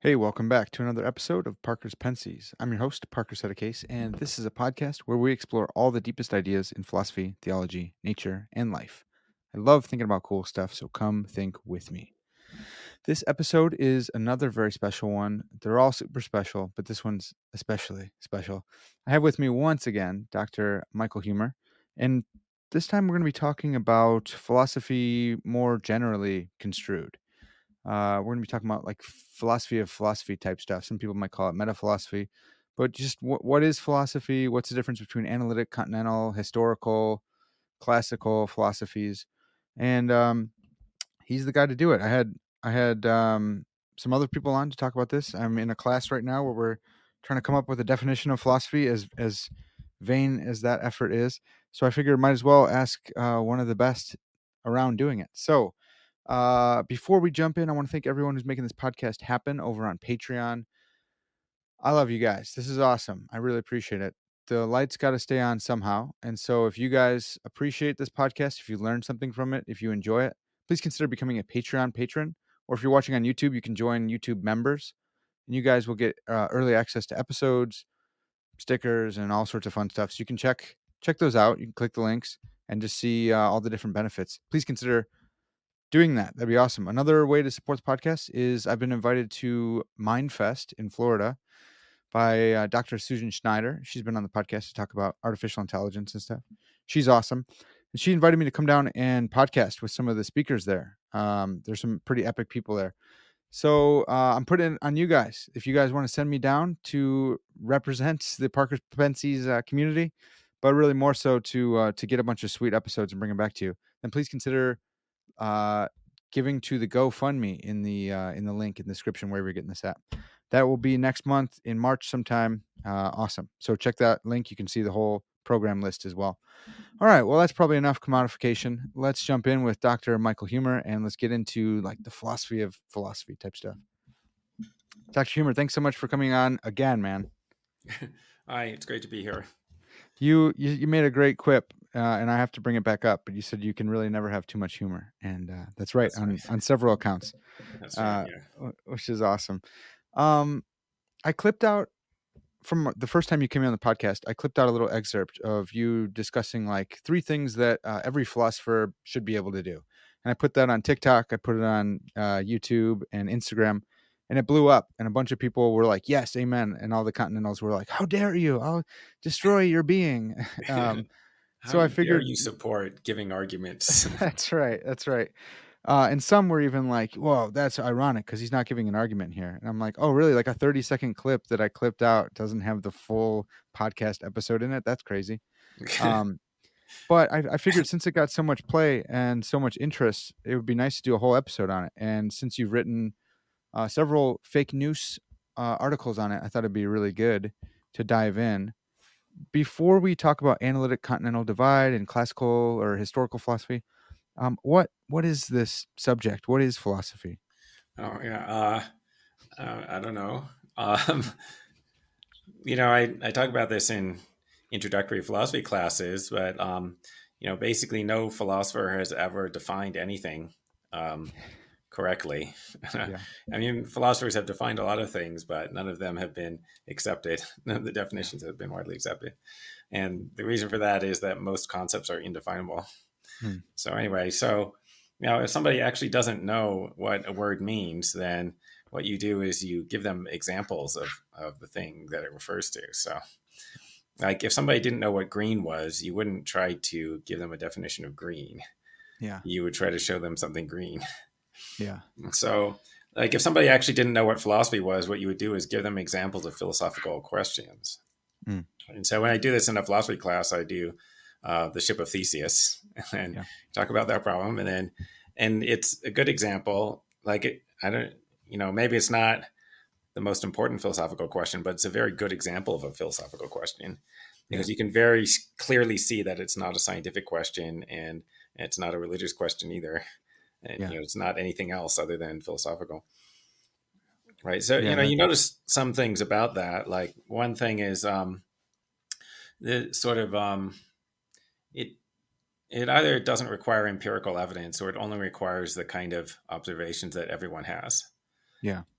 Hey, welcome back to another episode of Parker's Pensies. I'm your host, Parker Settecase, and this is a podcast where we explore all the deepest ideas in philosophy, theology, nature, and life. I love thinking about cool stuff, so come think with me. This episode is another very special one. They're all super special, but this one's especially special. I have with me once again Dr. Michael Humer, and this time we're going to be talking about philosophy more generally construed. We're going to be talking about like philosophy of philosophy type stuff. Some people might call it meta philosophy, but just what is philosophy? What's the difference between analytic, continental, historical, classical philosophies? And he's the guy to do it. I had some other people on to talk about this. I'm in a class right now where we're trying to come up with a definition of philosophy, as vain as that effort is. So I figured might as well ask one of the best around doing it. So before we jump in, I want to thank everyone who's making this podcast happen over on Patreon. I love you guys. This is awesome. I really appreciate it. The lights got to stay on somehow. And so if you guys appreciate this podcast, if you learned something from it, if you enjoy it, please consider becoming a Patreon patron. Or if you're watching on YouTube, you can join YouTube members. And you guys will get early access to episodes, stickers, and all sorts of fun stuff. So you can check those out. You can click the links and just see all the different benefits. Please consider doing that. That'd be awesome. Another way to support the podcast is I've been invited to Mindfest in Florida by Dr. Susan Schneider. She's been on the podcast to talk about artificial intelligence and stuff. She's awesome. And she invited me to come down and podcast with some of the speakers there. There's some pretty epic people there. So I'm putting it on you guys. If you guys want to send me down to represent the Parker's Pensies community, but really more so to get a bunch of sweet episodes and bring them back to you, then please consider uh, giving to the GoFundMe in the link in the description wherever you're getting this at. That will be next month in March sometime. Awesome. So check that link. You can see the whole program list as well. All right. Well, that's probably enough commodification. Let's jump in with Dr. Michael Humer and let's get into like the philosophy of philosophy type stuff. Dr. Humer, thanks so much for coming on again, man. Hi, it's great to be here. You made a great quip, and I have to bring it back up. But you said you can really never have too much humor, and that's right, on several accounts, That's right. Yeah. which is awesome. I clipped out from the first time you came on the podcast. I clipped out a little excerpt of you discussing like 3 things that every philosopher should be able to do, and I put that on TikTok. I put it on YouTube and Instagram. And it blew up, and a bunch of people were like, "Yes, amen!" And all the Continentals were like, "How dare you? I'll destroy your being." So How I dare figured you support giving arguments? that's right. That's right. And some were even like, "Whoa, that's ironic because he's not giving an argument here." And I'm like, "Oh, really? Like a 30-second clip that I clipped out doesn't have the full podcast episode in it? That's crazy." Um, but I figured since it got so much play and so much interest, it would be nice to do a whole episode on it. And since you've written several fake news articles on it, I thought it'd be really good to dive in. Before we talk about analytic continental divide and classical or historical philosophy, what is this subject? What is philosophy? Oh yeah. I don't know. Um, I talk about this in introductory philosophy classes, but basically, no philosopher has ever defined anything correctly. Yeah, I mean, philosophers have defined a lot of things, but none of them have been accepted. None of the definitions have been widely accepted. And the reason for that is that most concepts are indefinable. hmm. So anyway, if somebody actually doesn't know what a word means, then what you do is you give them examples of the thing that it refers to. So like if somebody didn't know what green was, you wouldn't try to give them a definition of green. Yeah, You would try to show them something green. yeah, So like if somebody actually didn't know what philosophy was, what you would do is give them examples of philosophical questions. mm, And so when I do this in a philosophy class, I do the ship of Theseus and yeah, talk about that problem. And it's a good example. I don't, maybe it's not the most important philosophical question, but it's a very good example of a philosophical question yeah, because you can very clearly see that it's not a scientific question and it's not a religious question either. And, yeah, it's not anything else other than philosophical. Right. So, yeah. you notice some things about that. Like one thing is the sort of it it either doesn't require empirical evidence or it only requires the kind of observations that everyone has. Yeah,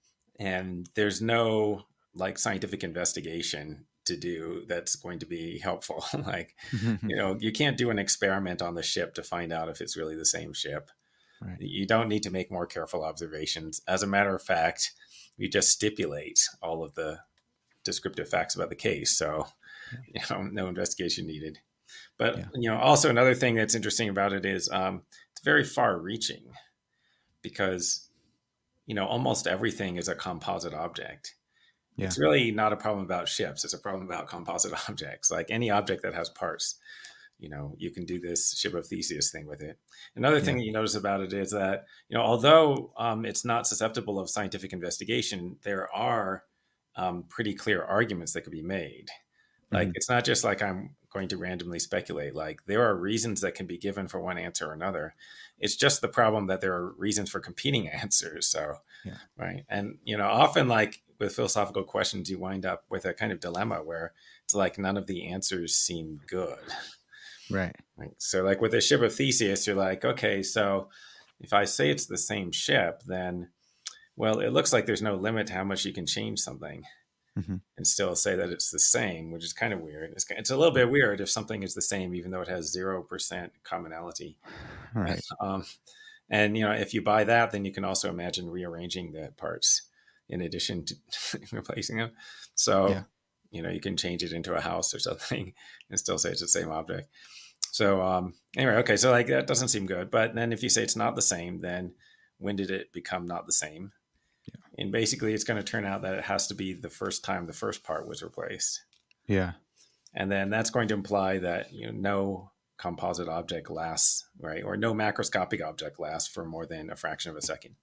and there's no like scientific investigation to do that's going to be helpful. Like, you can't do an experiment on the ship to find out if it's really the same ship. Right. You don't need to make more careful observations. As a matter of fact, you just stipulate all of the descriptive facts about the case. So, no investigation needed. But Yeah. also another thing that's interesting about it is it's very far-reaching because almost everything is a composite object. Yeah. It's really not a problem about ships. It's a problem about composite objects. Like any object that has parts, you can do this ship of Theseus thing with it. Another thing Yeah. that you notice about it is that, although it's not susceptible of scientific investigation, there are pretty clear arguments that could be made. Like, Mhm. it's not just like I'm going to randomly speculate. Like, there are reasons that can be given for one answer or another. It's just the problem that there are reasons for competing answers. So, Yeah. right. And, often like with philosophical questions, you wind up with a kind of dilemma where it's like none of the answers seem good. Right. Right? So, like with the ship of Theseus, you're like, okay, so if I say it's the same ship, then, well, it looks like there's no limit to how much you can change something Mhm. and still say that it's the same, which is kind of weird. It's a little bit weird if something is the same, even though it has 0% commonality. Right. Um, and if you buy that, then you can also imagine rearranging the parts in addition to replacing them. So, Yeah. you can change it into a house or something and still say it's the same object. So anyway, okay, so like that doesn't seem good. But then if you say it's not the same, then when did it become not the same? And basically, it's going to turn out that it has to be the first time the first part was replaced. Yeah. And then that's going to imply that no composite object lasts, right? Or no macroscopic object lasts for more than a fraction of a second.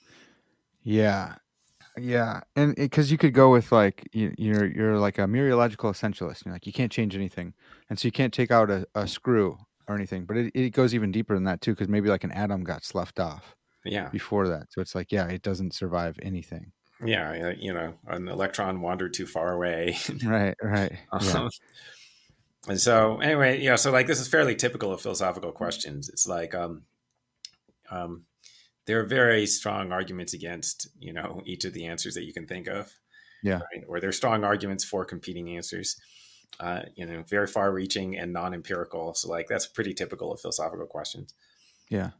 Yeah. Yeah. And because you could go with like you're like a mereological essentialist. You're like you can't change anything, and so you can't take out a screw or anything. But it goes even deeper than that too, because maybe like an atom got sloughed off Yeah. before that. So it's like it doesn't survive anything. Yeah. An electron wandered too far away. Right. Right. Yeah. And so anyway, so like this is fairly typical of philosophical questions. It's like there are very strong arguments against each of the answers that you can think of. Yeah. Right? Or there are strong arguments for competing answers. Very far-reaching and non-empirical. So like that's pretty typical of philosophical questions. Yeah.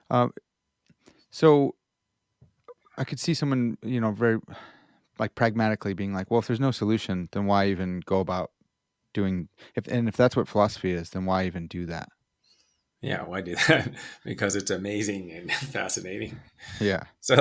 So I could see someone, very like pragmatically being like, well, if there's no solution, then why even go about doing if that's what philosophy is, then why even do that? Yeah, why do that? Because it's amazing and fascinating. Yeah. So,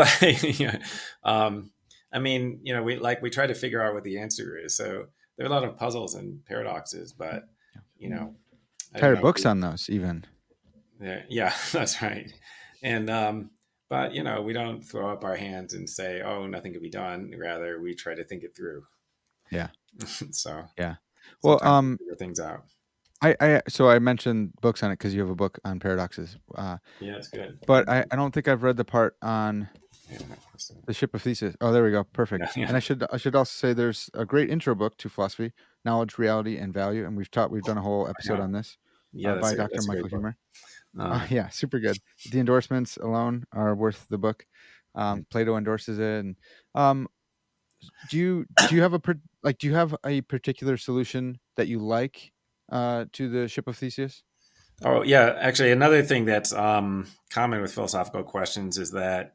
I mean, we try to figure out what the answer is. So there are a lot of puzzles and paradoxes, but I don't Entire know. books on those even. Yeah, that's right. And but we don't throw up our hands and say, "Oh, nothing can be done." Rather, we try to think it through. Yeah. So Yeah. Well, we figure things out. so I mentioned books on it because you have a book on paradoxes. Yeah, it's good. But I don't think I've read the part on the ship of Theseus. Oh, there we go. Perfect. Yeah. And I should also say there's a great intro book to philosophy, Knowledge, Reality, and Value, and we've done a whole episode on this by Dr. Michael Huemer. Yeah, super good. The endorsements alone are worth the book. Plato endorses it. And do you have a particular solution that you like to the ship of Theseus? Oh, yeah. Actually, another thing that's common with philosophical questions is that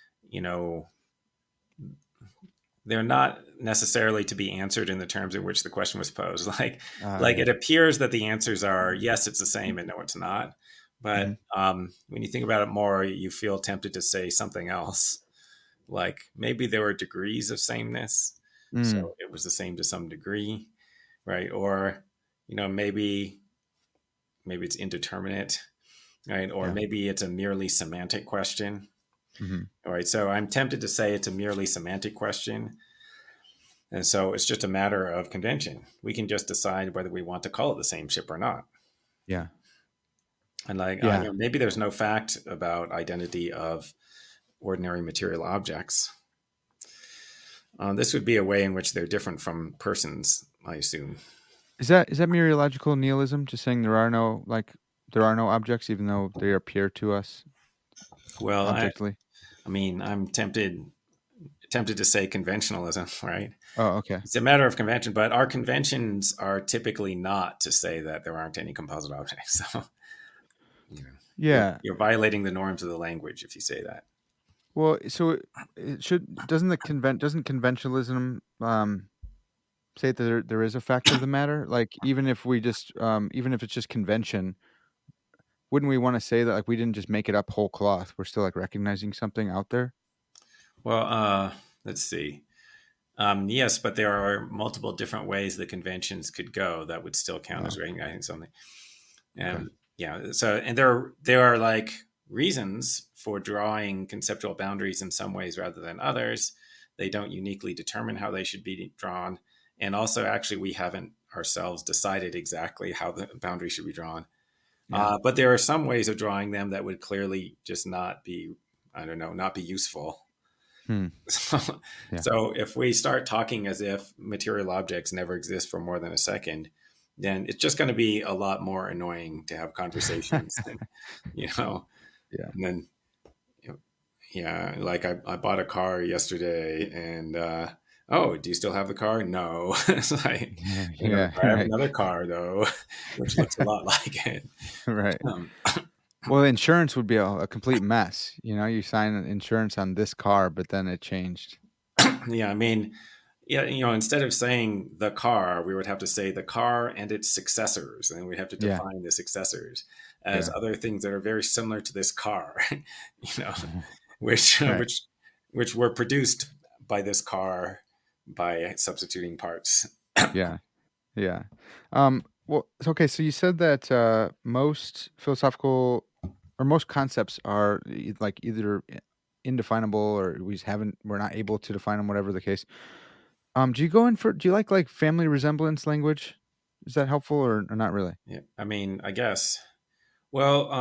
they're not necessarily to be answered in the terms in which the question was posed. Like it appears that the answers are yes, it's the same, and no, it's not. But when you think about it more, you feel tempted to say something else. Like maybe there were degrees of sameness, so it was the same to some degree, right? Or maybe it's indeterminate, right? Or maybe it's a merely semantic question. All right, so I'm tempted to say it's a merely semantic question. And so it's just a matter of convention. We can just decide whether we want to call it the same ship or not. Yeah. And maybe there's no fact about identity of ordinary material objects. This would be a way in which they're different from persons, I assume. Is that mereological nihilism? Just saying there are no objects, even though they appear to us well objectively. I mean, I'm tempted tempted to say conventionalism, right? Oh, okay. It's a matter of convention, but our conventions are typically not to say that there aren't any composite objects. So, you know, Yeah. you're violating the norms of the language if you say that. Well, so it should doesn't conventionalism say that there is a fact of the matter? Like even if we just even if it's just convention, wouldn't we want to say that like we didn't just make it up whole cloth? We're still like recognizing something out there? Well, let's see. Yes, but there are multiple different ways the conventions could go that would still count Yeah. as recognizing something. Okay. Yeah. So, and there are like reasons for drawing conceptual boundaries in some ways rather than others. They don't uniquely determine how they should be drawn, and also, actually, we haven't ourselves decided exactly how the boundary should be drawn. Yeah. But there are some ways of drawing them that would clearly just not be, I don't know, not be useful. Hmm. So, Yeah. so if we start talking as if material objects never exist for more than a second, then it's just going to be a lot more annoying to have conversations. And, you know, Yeah. and then, yeah, like I bought a car yesterday and, oh, do you still have the car? No. It's like, Yeah. Yeah. I have Right. another car though, which looks a lot like it. Right. Um, Well, insurance would be a complete mess. You know, you sign an insurance on this car, but then it changed. yeah, I mean, yeah, instead of saying the car, we would have to say the car and its successors, and we'd have to Yeah. define the successors as Yeah. other things that are very similar to this car, you know, which Right. which were produced by this car by substituting parts. Yeah. Yeah. Well, okay. So you said that most philosophical or most concepts are like either indefinable or we're not able to define them, whatever the case. Do you like family resemblance language? Is that helpful or not really? Yeah, I mean, I guess. Well,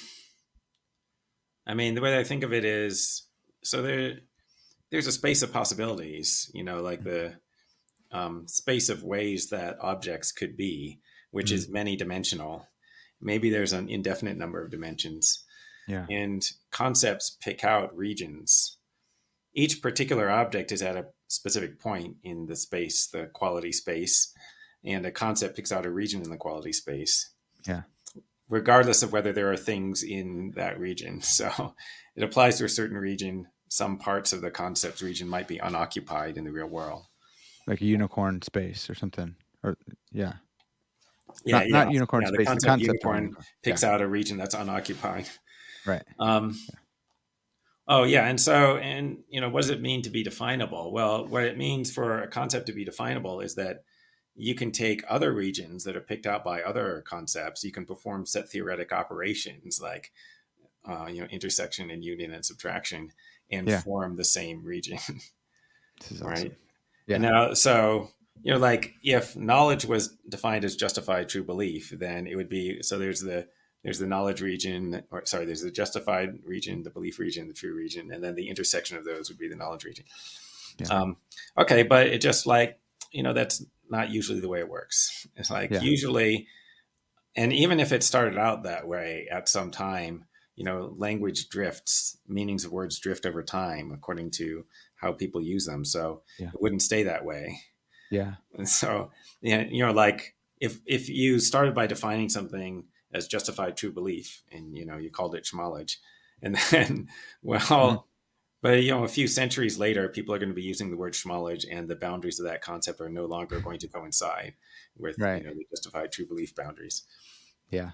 I mean, the way I think of it is, so there's a space of possibilities, like the space of ways that objects could be, which Mm, is many dimensional. Maybe there's an indefinite number of dimensions, yeah. and concepts pick out regions. Each particular object is at a specific point in the space, the quality space, and a concept picks out a region in the quality space, Yeah. regardless of whether there are things in that region. So it applies to a certain region. Some parts of the concept's region might be unoccupied in the real world. Like a unicorn space or something. Or yeah. Yeah, Not unicorn yeah. The space, the concept concept of unicorn unicorn. Yeah. picks out a region that's unoccupied. Right. Um, oh, yeah, and what does it mean to be definable? Well, what it means for a concept to be definable is that you can take other regions that are picked out by other concepts. You can perform set theoretic operations like intersection and union and subtraction, and Yeah. form the same region, This is right? awesome. And Yeah. now, so like if knowledge was defined as justified true belief, then it would be so. There's the knowledge region, or sorry, there's the justified region, the belief region, the true region, and then the intersection of those would be the knowledge region. Yeah. Okay, but it just like that's not usually the way it works. It's like Yeah. usually, and even if it started out that way at some time, language drifts, meanings of words drift over time according to how people use them. So Yeah. it wouldn't stay that way. Yeah. And so, yeah, like if you started by defining something as justified true belief, and you called it schmolage, and then Mhm. but a few centuries later, people are going to be using the word schmolage, and the boundaries of that concept are no longer going to coincide with Right. the justified true belief boundaries. Yeah.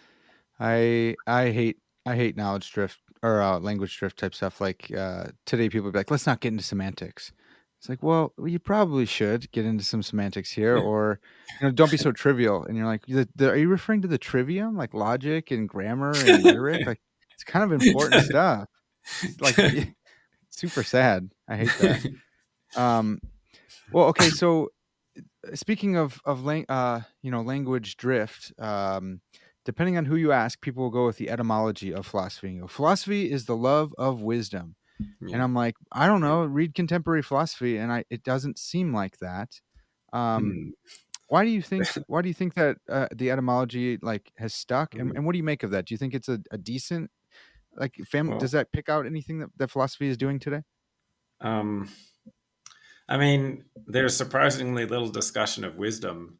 I hate knowledge drift or language drift type stuff. Like today, people would be like, "Let's not get into semantics." It's like, well, you probably should get into some semantics here, or don't be so trivial. And you're like, are you referring to the trivium, like logic and grammar and rhetoric? Like, it's kind of important stuff. It's like super sad. I hate that. Um, well, okay, so speaking of language drift, depending on who you ask, people will go with the etymology of philosophy. Philosophy is the love of wisdom, and Yeah. I'm like, I don't know. Read contemporary philosophy, and it doesn't seem like that. Um, Hmm. why do you think? Why do you think that the etymology has stuck? And what do you make of that? Do you think it's a decent family? Does Well, that pick out anything that philosophy is doing today? Um, I mean, there's surprisingly little discussion of wisdom,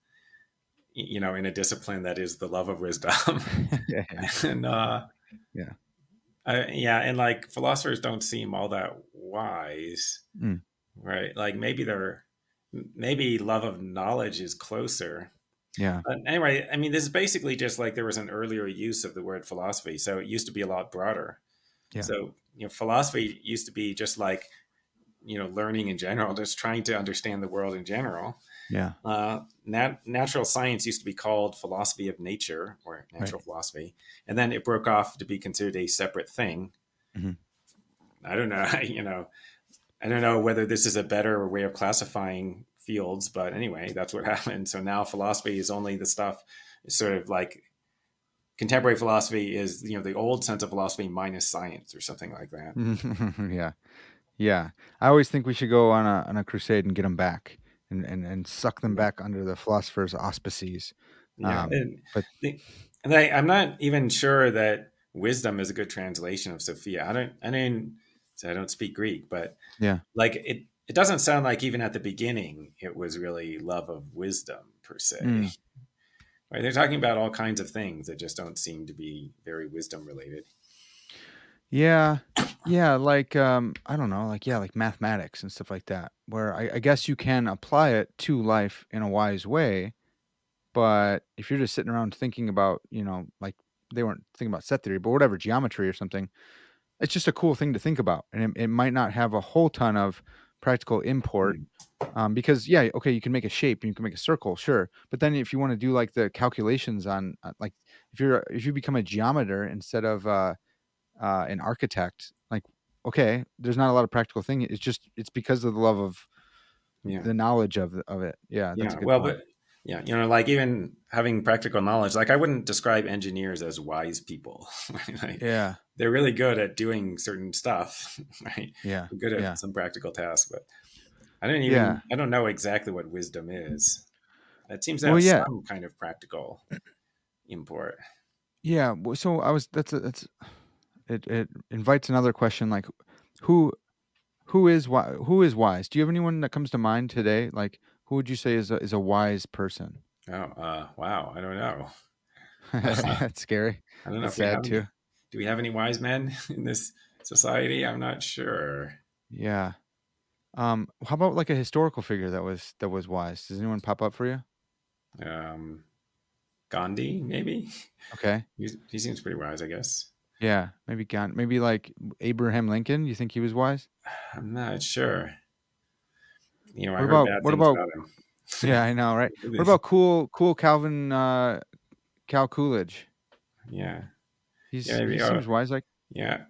in a discipline that is the love of wisdom. Yeah, yeah, and yeah. yeah, and like philosophers don't seem all that wise, Mm, right? Like maybe love of knowledge is closer. yeah, But anyway, I mean, this is basically just like there was an earlier use of the word philosophy, so it used to be a lot broader. yeah, So philosophy used to be just like learning in general, just trying to understand the world in general. yeah. Natural science used to be called philosophy of nature or Right. natural philosophy, and then it broke off to be considered a separate thing. Hmm. I don't know, I don't know whether this is a better way of classifying fields, but anyway, that's what happened. So now philosophy is only the stuff, sort of like contemporary philosophy is the old sense of philosophy minus science or something like that. Yeah, yeah. I always think we should go on a crusade and get them back and suck them Yeah, back under the philosopher's auspices. yeah. But I'm not even sure that wisdom is a good translation of Sophia. I don't speak Greek, but yeah. like it doesn't sound like even at the beginning it was really love of wisdom per se. Mm. Right? They're talking about all kinds of things that just don't seem to be very wisdom related. Yeah. Yeah, like I don't know, like yeah, like mathematics and stuff like that, where I guess you can apply it to life in a wise way, but if you're just sitting around thinking about, like they weren't thinking about set theory, but whatever, geometry or something, it's just a cool thing to think about. And it might not have a whole ton of practical import. Mm. Because yeah, okay, you can make a shape and you can make a circle, sure. But then if you want to do like the calculations on like if you become a geometer instead of an architect, like okay, there's not a lot of practical thing. It's because of the love of Yeah. the knowledge of it. Yeah, that's Yeah. a good Well, point. but yeah, like even having practical knowledge, like I wouldn't describe engineers as wise people. Right? Like, Yeah, they're really good at doing certain stuff, right? yeah, They're good at yeah, some practical tasks, but yeah. I don't know exactly what wisdom is. It seems to Well, have yeah, some kind of practical import. yeah. So I was that's it invites another question like who who is wise? Do you have anyone that comes to mind today? Like who would you say is a wise person? Oh, wow. I don't know. That's scary. I don't know That's if we sad have too. any. Do we have any wise men in this society? I'm not sure. Yeah. How about like a historical figure that was wise? Does anyone pop up for you? Um, Gandhi, maybe. Okay. He seems pretty wise, I guess. Yeah, maybe Gandhi, maybe like Abraham Lincoln. You think he was wise? I'm not sure. I What heard about bad what things about? about him. Yeah, I know, right? What about cool Calvin Cal Coolidge? Yeah, yeah, He maybe. Oh, seems wise. Like yeah.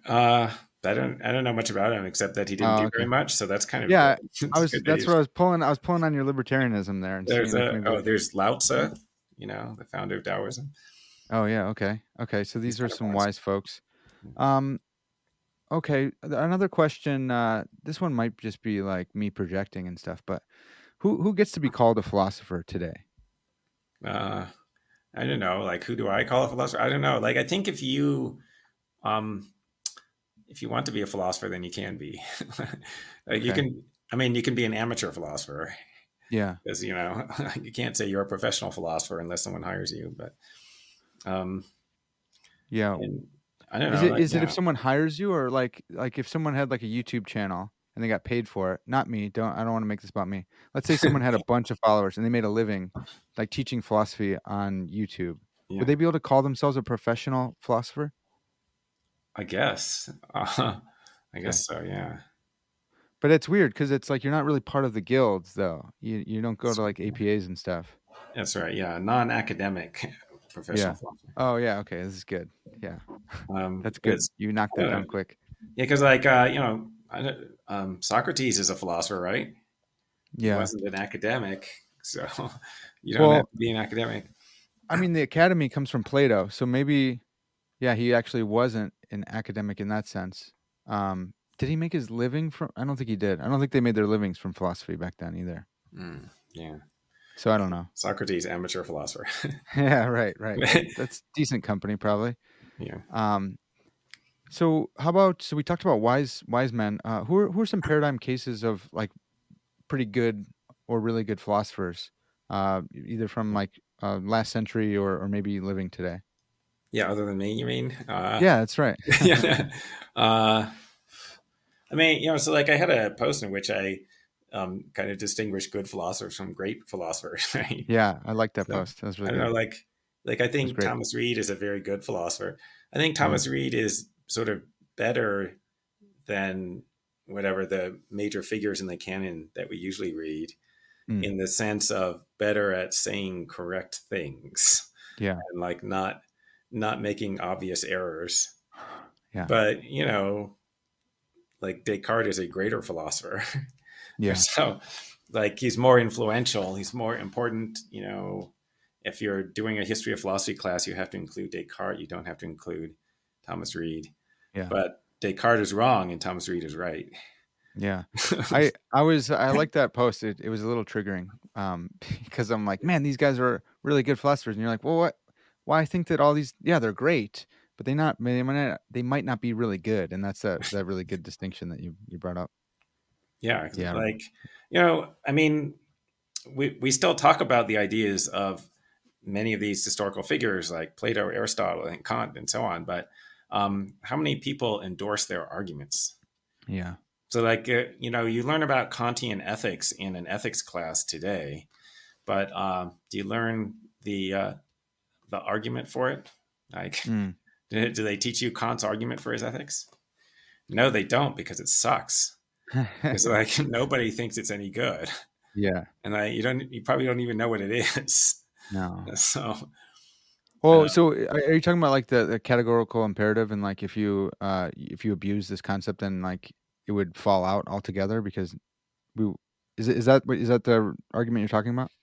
I don't know much about him except that he didn't oh do very okay. much. So that's kind of good. Yeah, I It's was. good that That's what he's. I was pulling. I was pulling on your libertarianism there and seeing if maybe. There's Lao Tzu, the founder of Taoism. Oh yeah. Okay. Okay. So He's these are kind of some wise. wise folks. Um. Okay. Another question. This one might just be like me projecting and stuff, but who gets to be called a philosopher today? Uh, I don't know. Like, who do I call a philosopher? I don't know. Like, I think um, if you want to be a philosopher, then you can be. Like, you Okay. can. I mean, you can be an amateur philosopher Yeah. because you can't say you're a professional philosopher unless someone hires you. But um, Yeah. and I don't know. Like, Is it if someone hires you or like if someone had like a YouTube channel and they got paid for it? Not me. I don't want to make this about me. Let's say someone had a bunch of followers and they made a living like teaching philosophy on YouTube. Would yeah. they be able to call themselves a professional philosopher? I guess. I Okay. guess so. Yeah. But it's weird because it's like you're not really part of the guilds though. You don't go to So, like APAs and stuff. that's right. Yeah. Non-academic professional Yeah. philosopher. Oh yeah, okay. This is good. Yeah. That's good. Because You knocked that down quick. yeah, because like Socrates is a philosopher, right? He Yeah. wasn't an academic, so you don't have Well, to be an academic. I mean the academy comes from Plato, so maybe yeah, he actually wasn't an academic in that sense. Did he make his living from? I don't think he did. I don't think they made their livings from philosophy back then either. Yeah, So I don't know. Socrates, amateur philosopher. Yeah, right, right. That's decent company probably. Yeah, Um, So how about so we talked about wise men. Who are some paradigm cases of like pretty good or really good philosophers, either from like last century or maybe living today? Yeah, other than me, you mean? Yeah, that's right. Yeah. uh, I mean, so like I had a post in which I kind of distinguished good philosophers from great philosophers, right? Yeah, I like that So post. That was I really don't know, good. like I It was think great. Thomas Reed is a very good philosopher. I think Mm, Thomas Reed is sort of better than whatever the major figures in the canon that we usually read, mm, in the sense of better at saying correct things yeah, and like not making obvious errors. yeah, But like Descartes is a greater philosopher. yeah, So like he's more influential, he's more important. If you're doing a history of philosophy class, you have to include Descartes, you don't have to include Thomas Reed. yeah. But Descartes is wrong and Thomas Reed is right. Yeah. I like that post. It was a little triggering. Because I'm like, man, these guys are really good philosophers. And you're like, well, what why I think that all these yeah, they're great, but they might not be really good. And that's that really good distinction that you brought up. Yeah, Yeah. like I mean, we still talk about the ideas of many of these historical figures like Plato, Aristotle, and Kant, and so on. But how many people endorse their arguments? Yeah. So, like, you learn about Kantian ethics in an ethics class today, but do you learn the argument for it? Like, Mm. do they teach you Kant's argument for his ethics? No, they don't, because it sucks. Because like nobody thinks it's any good, Yeah. and you probably don't even know what it is. No. So, Well, uh, so are you talking about like the categorical imperative and like if you abuse this concept then like it would fall out altogether because we is that the argument you're talking about?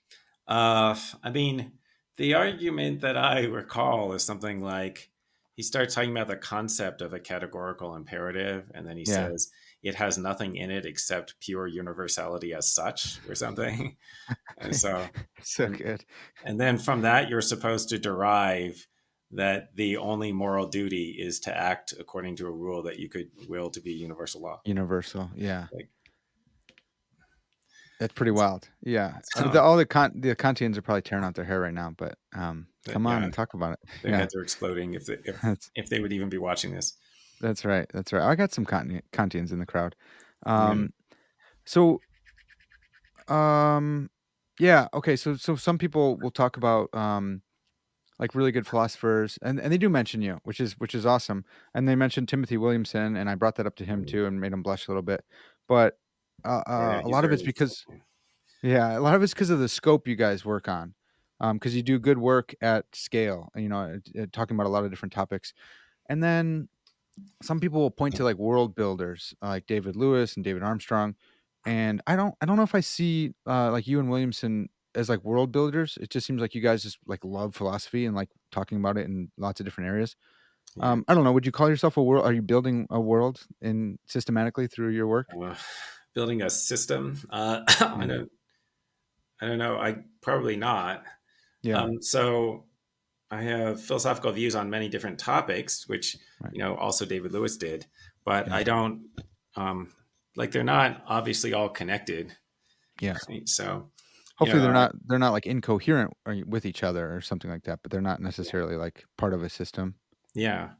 I mean, the argument that I recall is something like he starts talking about the concept of a categorical imperative, and then he Yeah. says it has nothing in it except pure universality as such, or something. And so, So and good. and then from that, you're supposed to derive that the only moral duty is to act according to a rule that you could will to be universal law. Universal. Yeah. Like, That's pretty wild. Yeah. so, The Kantians are probably tearing out their hair right now, but come on yeah, and talk about it. their Yeah. heads are exploding That's if they would even be watching this. that's right. That's right. I got some Kantians in the crowd. Yeah. Um so um yeah, okay. So some people will talk about like really good philosophers and they do mention you, which is awesome. And they mentioned Timothy Williamson and I brought that up to him too and made him blush a little bit. But Yeah, a he's lot of very it's influential. because yeah, a lot of it's because of the scope you guys work on. Because you do good work at scale, talking about a lot of different topics. And then some people will point to like world builders, like David Lewis and David Armstrong. And I don't know if I see like you and Williamson as like world builders. It just seems like you guys just like love philosophy and like talking about it in lots of different areas. Yeah. I don't know. Would you call yourself a world? Are you building a world in systematically through your work? Uh, Building a system. Yeah. I don't know. I probably not. Yeah. So I have philosophical views on many different topics, which Right. also David Lewis did, but Yeah. I don't like they're not obviously all connected. Yeah. Right? So you Hopefully know, they're not like incoherent with each other or something like that, but they're not necessarily like part of a system. yeah.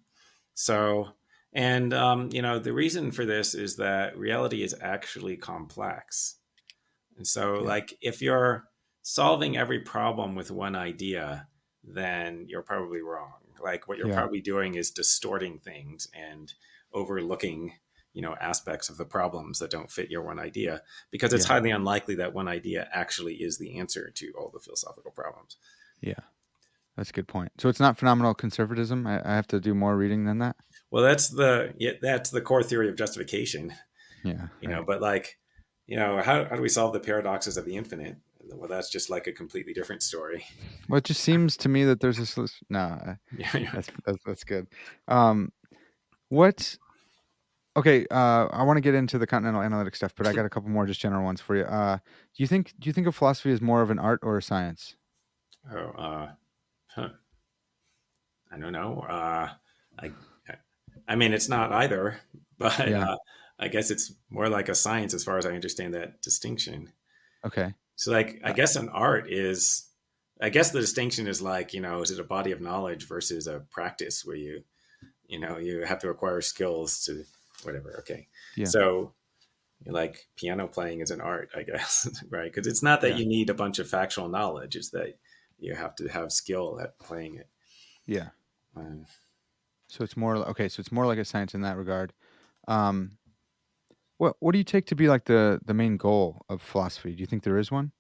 So and the reason for this is that reality is actually complex. And so, Yeah. like, if you're solving every problem with one idea, then you're probably wrong. Like, what you're Yeah. probably doing is distorting things and overlooking, aspects of the problems that don't fit your one idea, because it's Yeah. highly unlikely that one idea actually is the answer to all the philosophical problems. Yeah. That's a good point. So it's not phenomenal conservatism. I have to do more reading than that. Well, that's the core theory of justification, Yeah. Right. But like, how do we solve the paradoxes of the infinite? Well, that's just like a completely different story. Well, it just seems to me that there's a solution. No, Yeah, yeah. that's good. Um, what? Okay. I want to get into the continental analytic stuff, but I got a couple more just general ones for you. Do you think of philosophy as more of an art or a science? Oh, huh. I don't know. I I mean, it's not either, but Yeah. I guess it's more like a science as far as I understand that distinction. Okay. So, like, I Uh, guess an art is, I guess the distinction is like, is it a body of knowledge versus a practice where you have to acquire skills to whatever. Okay. yeah. So, like piano playing is an art, I guess, right? Because it's not that Yeah. you need a bunch of factual knowledge; it's that you have to have skill at playing it. Yeah. Um, So it's more okay. So it's more like a science in that regard. Um, what do you take to be like the main goal of philosophy? Do you think there is one?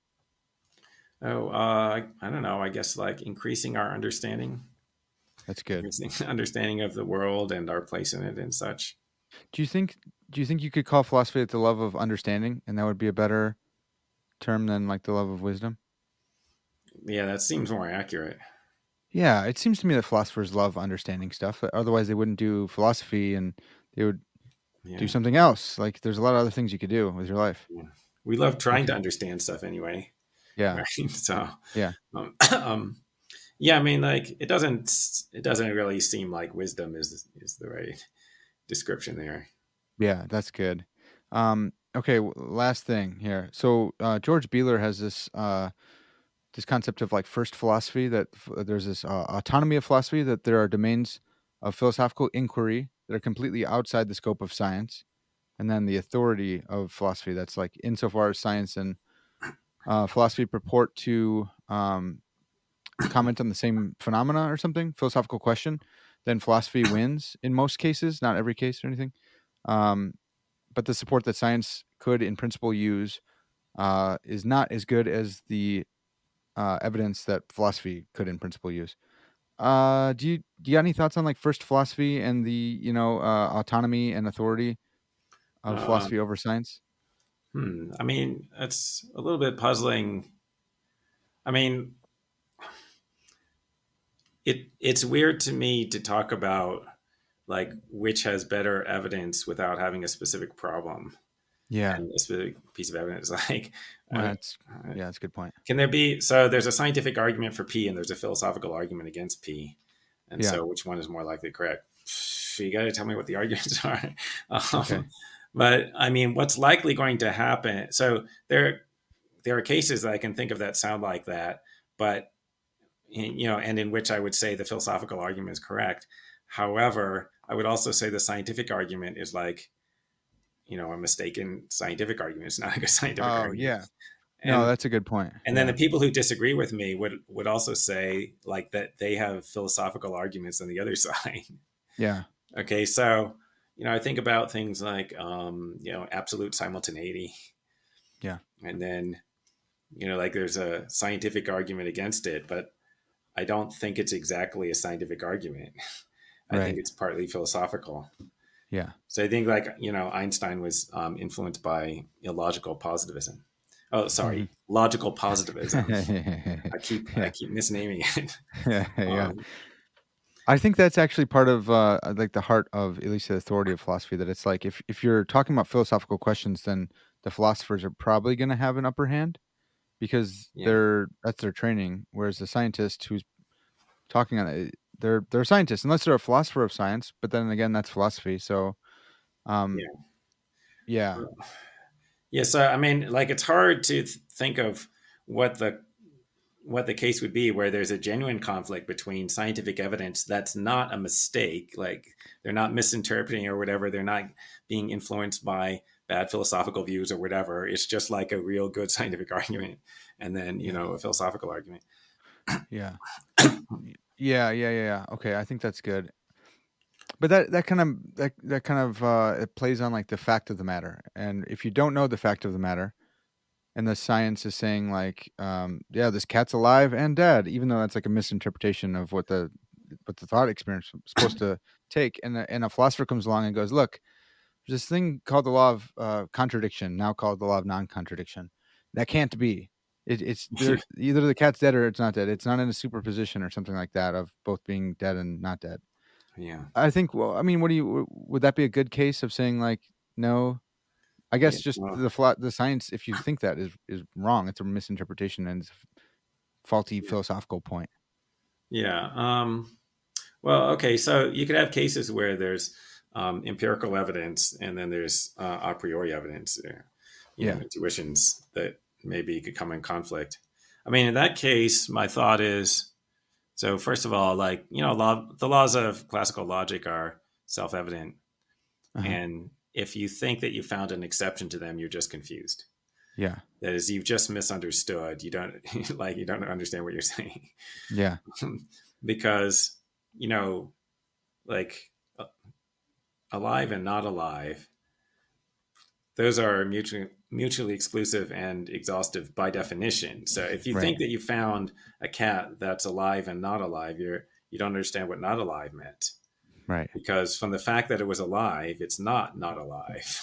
I don't know. I guess like increasing our understanding, That's good. increasing understanding of the world and our place in it and such. Do you think do you think you could call philosophy like the love of understanding, and that would be a better term than like the love of wisdom? Yeah, that seems more accurate. Yeah, it seems to me that philosophers love understanding stuff. Otherwise, they wouldn't do philosophy, and they would do Yeah. something else. Like there's a lot of other things you could do with your life. Yeah. We love You trying to could, understand stuff anyway, yeah, right? So, yeah, um, um, yeah, I mean, like it doesn't really seem like wisdom is the right description there. yeah. That's good. Okay, last thing here. So George Beeler has this concept of like first philosophy that there's this autonomy of philosophy, that there are domains of philosophical inquiry that are completely outside the scope of science, and then the authority of philosophy that's like insofar as science and philosophy purport to comment on the same phenomena or something, philosophical question, then philosophy wins in most cases, not every case or anything. Um, but the support that science could, in principle, use is not as good as the evidence that philosophy could, in principle, use. Do you got any thoughts on like first philosophy and the autonomy and authority of Uh, philosophy over science? I mean, it's a little bit puzzling. I mean, it's weird to me to talk about like which has better evidence without having a specific problem Yeah, and a specific piece of evidence. Like, well, uh, that's a good point. can there be? So there's a scientific argument for P, and there's a philosophical argument against P. And Yeah. so, which one is more likely correct? You got to tell me what the arguments are. Okay. But I mean, what's likely going to happen? So there are cases that I can think of that sound like that, but and in which I would say the philosophical argument is correct. However, I would also say the scientific argument is like a mistaken scientific argument. It's not a good scientific Oh argument. yeah. No, And that's a good point. and then the Yeah. people who disagree with me would also say like that they have philosophical arguments on the other side. Yeah. Okay, so I think about things like absolute simultaneity, Yeah. and then like there's a scientific argument against it, but I don't think it's exactly a scientific argument. I think Right. it's partly philosophical. Yeah. So I think like Einstein was influenced by illogical positivism. Oh, Hmm. sorry, logical positivism. I Yeah. keep misnaming it. Yeah. Um, I think that's actually part of like the heart of at least the authority of philosophy. That it's like if you're talking about philosophical questions, then the philosophers are probably going to have an upper hand because yeah, that's their training. Whereas the scientist who's talking on it, they're scientists unless they're a philosopher of science. But then again, that's philosophy. So um, yeah. yeah, Yeah, so I mean, like it's hard to think of what the case would be where there's a genuine conflict between scientific evidence that's not a mistake, like they're not misinterpreting or whatever, they're not being influenced by bad philosophical views or whatever. It's just like a real good scientific argument, and then yeah, a philosophical argument. yeah. Yeah. Okay, I think that's good. But that kind of it plays on like the fact of the matter. And if you don't know the fact of the matter, and the science is saying like, yeah, this cat's alive and dead, even though that's like a misinterpretation of what the thought experience was supposed to take, and a philosopher comes along and goes, look, there's this thing called the law of contradiction, now called the law of non-contradiction. That can't be. It's there, either the cat's dead or it's not dead. It's not in a superposition or something like that of both being dead and not dead. Yeah, I think. Well, I mean, would that be a good case of saying like no? I yeah. guess just Well, the science, if you think that is wrong, it's a misinterpretation and it's a faulty yeah. philosophical point. Yeah. Well, okay, so you could have cases where there's empirical evidence, and then there's a priori evidence, Yeah. intuitions that maybe could come in conflict. I mean, in that case, my thought is, so first of all, like, the laws of classical logic are self-evident, Uh-huh. and if you think that you found an exception to them, you're just confused. Yeah. That is, you've just misunderstood. You don't like you don't understand what you're saying. Yeah. Because you know like alive and not alive, those are mutually exclusive and exhaustive by definition. So if you Right. think that you found a cat that's alive and not alive, you don't understand what not alive meant, Right. because from the fact that it was alive, it's not alive.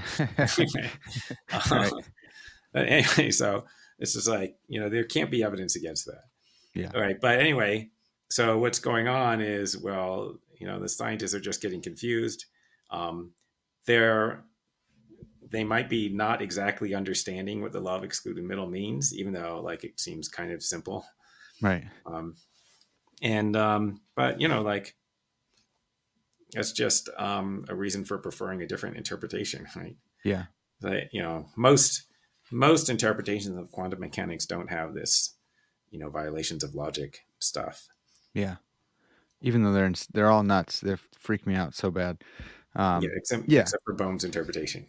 Right. But anyway, so it's just like, there can't be evidence against that. Yeah. All right. But anyway, so what's going on is, well, the scientists are just getting confused. Um, they're they might be not exactly understanding what the law of excluded middle means, even though like it seems kind of simple. Right. Um, and but like that's just a reason for preferring a different interpretation, right? Yeah. That most interpretations of quantum mechanics don't have this, violations of logic stuff. Yeah. Even though they're all nuts, they freak me out so bad. Yeah, except Yeah. except for Bohm's interpretation.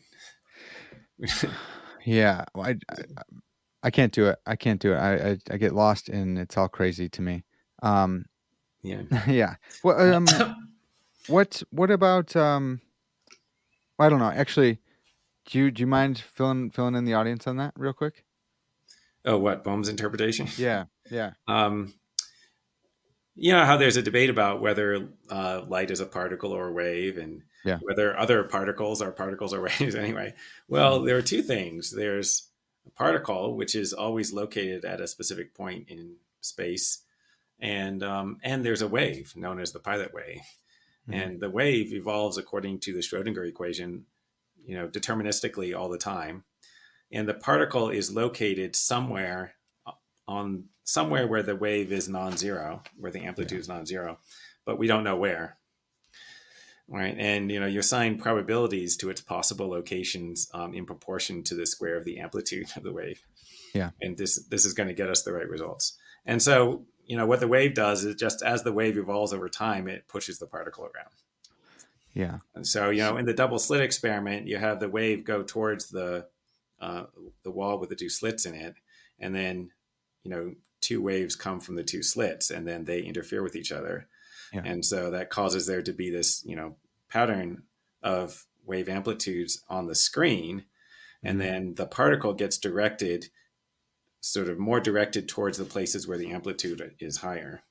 Yeah. Well, I can't do it. I can't do it. I get lost and it's all crazy to me. Um, Yeah. yeah. Well, what about I don't know. Actually, do you mind filling in the audience on that real quick? Oh, what, Bohm's interpretation? Yeah. Yeah. Um, you know how there's a debate about whether light is a particle or a wave, and Yeah. whether other particles are particles or waves anyway. Mhm. Well, there are two things. There's a particle, which is always located at a specific point in space, and there's a wave known as the pilot wave. Mhm. And the wave evolves according to the Schrodinger equation, deterministically all the time. And the particle is located somewhere where the wave is non-zero, where the Yeah. amplitude is non-zero, but we don't know where. Right, and you assign probabilities to its possible locations in proportion to the square of the amplitude of the wave, Yeah. and this is going to get us the right results. And so, what the wave does is, just as the wave evolves over time, it pushes the particle around. Yeah. And so, in the double slit experiment, you have the wave go towards uh, the wall with the two slits in it, and then two waves come from the two slits, and then they interfere with each other, Yeah. and so that causes there to be this pattern of wave amplitudes on the screen, and Mhm. then the particle gets directed, sort of more directed towards the places where the amplitude is higher.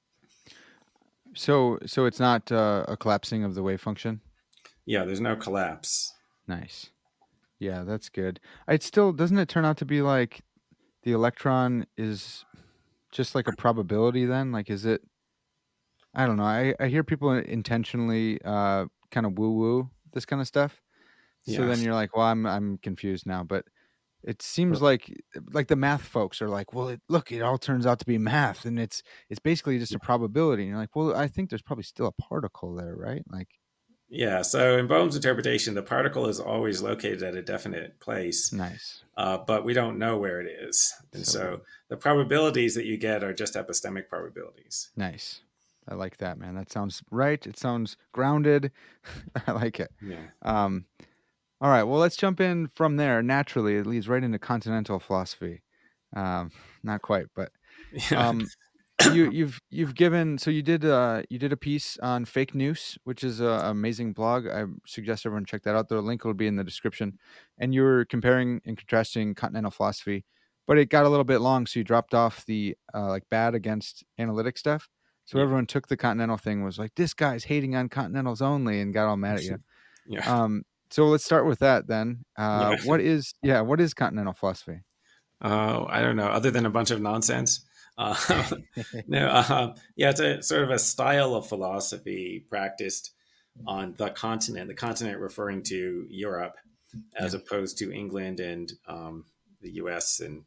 So it's not a collapsing of the wave function. Yeah, there's no collapse. Nice. Yeah, that's good. It still doesn't it turn out to be like the electron is just like a probability then? Like is it I don't know. I hear people intentionally kind of woo woo this kind of stuff. So Yeah. then you're like, well, I'm confused now, but it seems like the math folks are like, well, look, it all turns out to be math and it's basically just a probability. And you're like, well, I think there's probably still a particle there, right? Like Yeah, so in Bohm's interpretation, the particle is always located at a definite place, nice. but we don't know where it is. And So weird. so the probabilities that you get are just epistemic probabilities. Nice. I like that, man. That sounds right. It sounds grounded. I like it. Yeah. Um, all right. Well, let's jump in from there. Naturally, it leads right into continental philosophy. Not quite, but Yeah. um, you've given you did a piece on fake news, which is an amazing blog. I suggest everyone check that out. The link will be in the description. And you were comparing and contrasting continental philosophy, but it got a little bit long, so you dropped off the like bad against analytic stuff. So Yeah. everyone took the continental thing was like this guy's hating on continentals only and got all mad at you. Yeah. So let's start with that then. Yeah. What is continental philosophy? I don't know, other than a bunch of nonsense. Uh, no, yeah, it's a sort of a style of philosophy practiced on the continent referring to Europe, as Yeah. opposed to England and the US and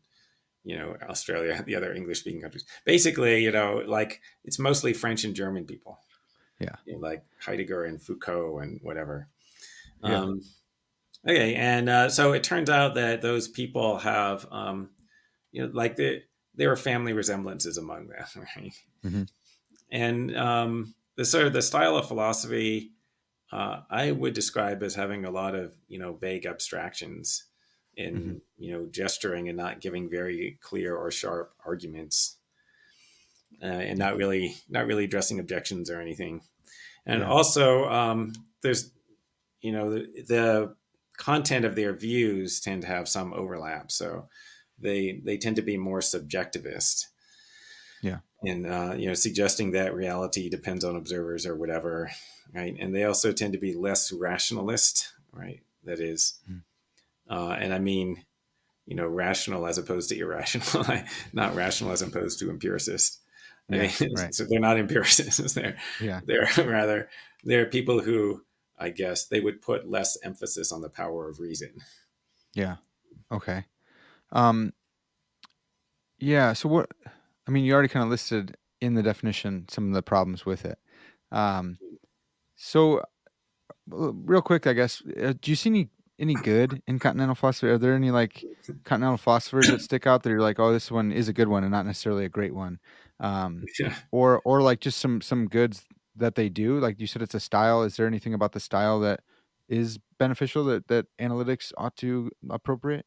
Australia, the other English speaking countries. Basically, like it's mostly French and German people. Yeah. like Heidegger and Foucault and whatever. Yeah. Um, okay, and so it turns out that those people have, like there are family resemblances among them, right? Hmm. And the sort of the style of philosophy I would describe as having a lot of vague abstractions Hmm. in gesturing and not giving very clear or sharp arguments, and Yeah. not really addressing objections or anything. And Yeah. also, there's the content of their views tend to have some overlap, so they tend to be more subjectivist Yeah. in suggesting that reality depends on observers or whatever, right? And they also tend to be less rationalist, right? That is, Mhm. and I mean, rational as opposed to irrational, not rational as opposed to empiricist. I Yeah. mean, Right. so they're not empiricists. Yeah. They're rather they're people who, I guess, they would put less emphasis on the power of reason. Yeah. Okay. Um, yeah. So what, I mean, you already kind of listed in the definition some of the problems with it. Um, so real quick, I guess, do you see any good in continental philosophy? Are there any like continental philosophers that stick out that you're like, oh, this one is a good one and not necessarily a great one, um, Yeah. or like just some goods that they do? Like you said, it's a style. Is there anything about the style that is beneficial that analytics ought to appropriate?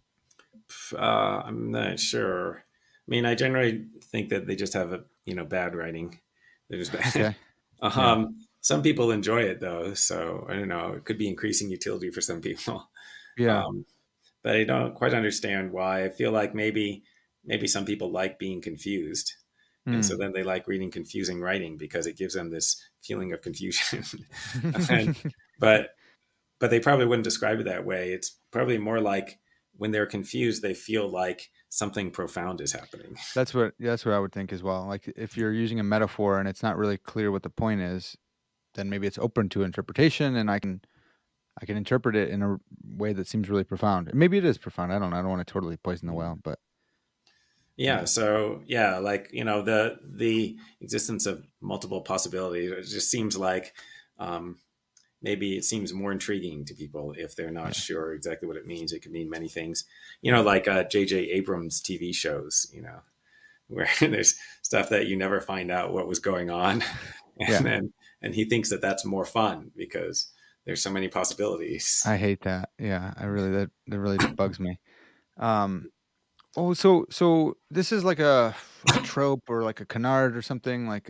I'm not sure. I mean, I generally think that they just have a bad writing. They're just bad. Okay. Yeah. Some people enjoy it though, so I don't know. It could be increasing utility for some people, Yeah. um, but I don't quite understand why. I feel like maybe some people like being confused, and so Hmm. then they like reading confusing writing because it gives them this feeling of confusion. and, but but they probably wouldn't describe it that way. It's probably more like when they're confused, they feel like something profound is happening. That's what I would think as well. Like if you're using a metaphor and it's not really clear what the point is, then maybe it's open to interpretation, and I can interpret it in a way that seems really profound. Maybe it is profound. I don't know. I don't want to totally poison the well, but Yeah. yeah, So yeah, like the existence of multiple possibilities. It just seems like um, maybe it seems more intriguing to people if they're not yeah, sure exactly what it means. It could mean many things. Like J.J. Abrams TV shows. Where there's stuff that you never find out what was going on, and yeah. then and he thinks that that's more fun because there's so many possibilities. I hate that. Yeah, I really that really bugs me. Um. Oh, so this is like a trope or like a canard or something like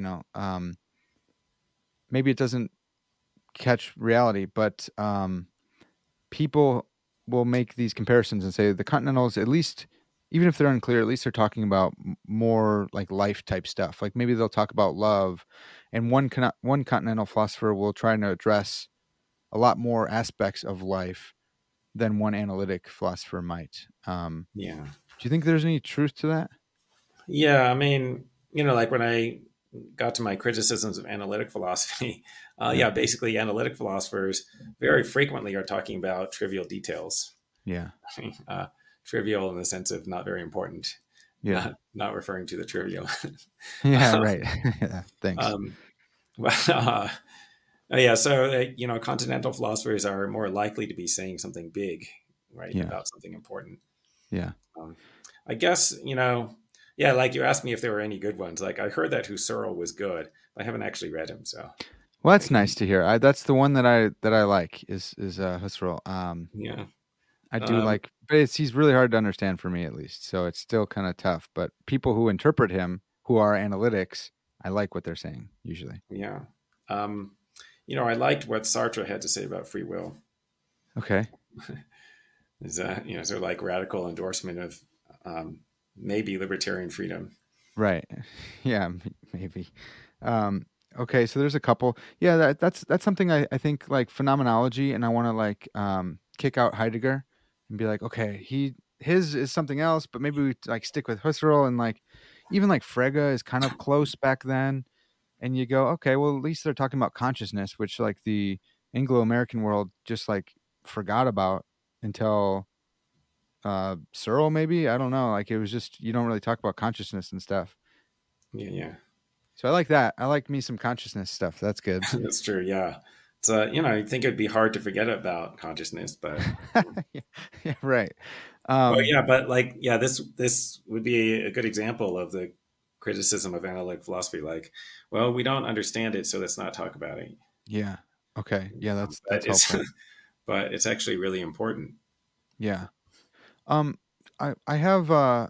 maybe it doesn't catch reality, but people will make these comparisons and say the Continentals, at least, even if they're unclear, at least they're talking about more like life type stuff. Like maybe they'll talk about love, and one Continental philosopher will try to address a lot more aspects of life than one analytic philosopher might. Yeah, Do you think there's any truth to that? yeah. I mean, like when I got to my criticisms of analytic philosophy, Yeah, yeah, basically, analytic philosophers very frequently are talking about trivial details. yeah, uh, Trivial in the sense of not very important, yeah, not referring to the trivial. yeah. Right. Yeah, thanks. um, but, yeah, so continental philosophers are more likely to be saying something big, right, Yeah, about something important. yeah. Um, I guess yeah, like you asked me if there were any good ones. Like I heard that Husserl was good, but I haven't actually read him. So Well, that's maybe, nice to hear. That's the one that I like is Husserl. yeah, I do um, like, but he's really hard to understand for me at least. So it's still kind of tough. But people who interpret him, who are analytics, I like what they're saying usually. yeah. Um, I liked what Sartre had to say about free will. Okay. Is sort of like radical endorsement of um, maybe libertarian freedom. Right. Yeah. Maybe. Um, okay. So there's a couple. Yeah. That's something I think like phenomenology, and I want to like kick out Heidegger and be like, okay, his is something else, but maybe we like stick with Husserl, and like even like Frege is kind of close back then. And you go, okay, well, at least they're talking about consciousness, which like the Anglo-American world just like forgot about until Searle, maybe. I don't know. Like it was just you don't really talk about consciousness and stuff. Yeah, yeah. So I like that. I like me some consciousness stuff. That's good. That's true. Yeah. It's you think it'd be hard to forget about consciousness, but Yeah, yeah, right. well, Um, yeah, but like, yeah, this would be a good example of the criticism of analytic philosophy. Like, well, we don't understand it, so let's not talk about it. yeah. Okay. Yeah, that's But it's helpful. but it's actually really important. Yeah. Um, I have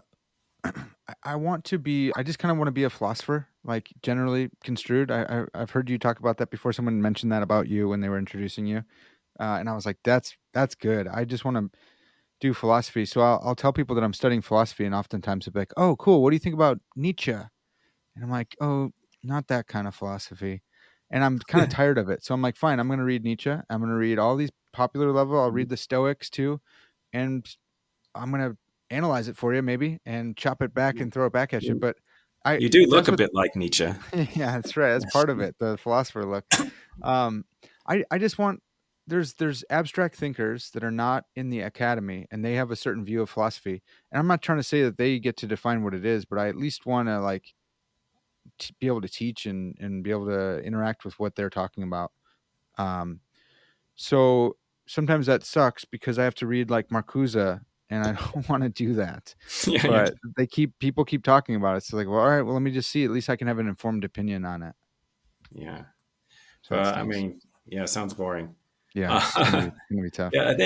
I want to be. I just kind of want to be a philosopher, like generally construed. I've heard you talk about that before. Someone mentioned that about you when they were introducing you, and I was like, that's good. I just want to do philosophy. So I'll tell people that I'm studying philosophy, and oftentimes they'll be like, "Oh, cool. What do you think about Nietzsche?" And I'm like, "Oh, not that kind of philosophy." And I'm kind of tired of it. So I'm like, "Fine. I'm going to read Nietzsche. I'm going to read all these popular level. I'll read the Stoics too, and I'm going to analyze it for you maybe and chop it back and throw it back at you." But I You do look that's a what bit like Nietzsche. yeah, that's right. That's part of it. The philosopher look. Um, I just want there's abstract thinkers that are not in the academy and they have a certain view of philosophy. And I'm not trying to say that they get to define what it is, but I at least want to like be able to teach and be able to interact with what they're talking about. Um, so sometimes that sucks because I have to read like Marcuse and I don't want to do that. Yeah, yeah, But people keep talking about it. So like, well, all right, well, let me just see. At least I can have an informed opinion on it. yeah. So that But I stinks. mean, yeah, sounds boring. Yeah, Uh, it's gonna be tough. yeah,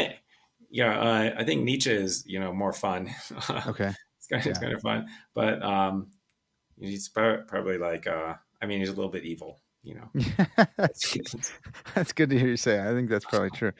I think Nietzsche is more fun. Okay. It's Yeah. kind of fun, but he's probably like I mean, he's a little bit evil. That's good. That's good to hear you say. I think that's probably true.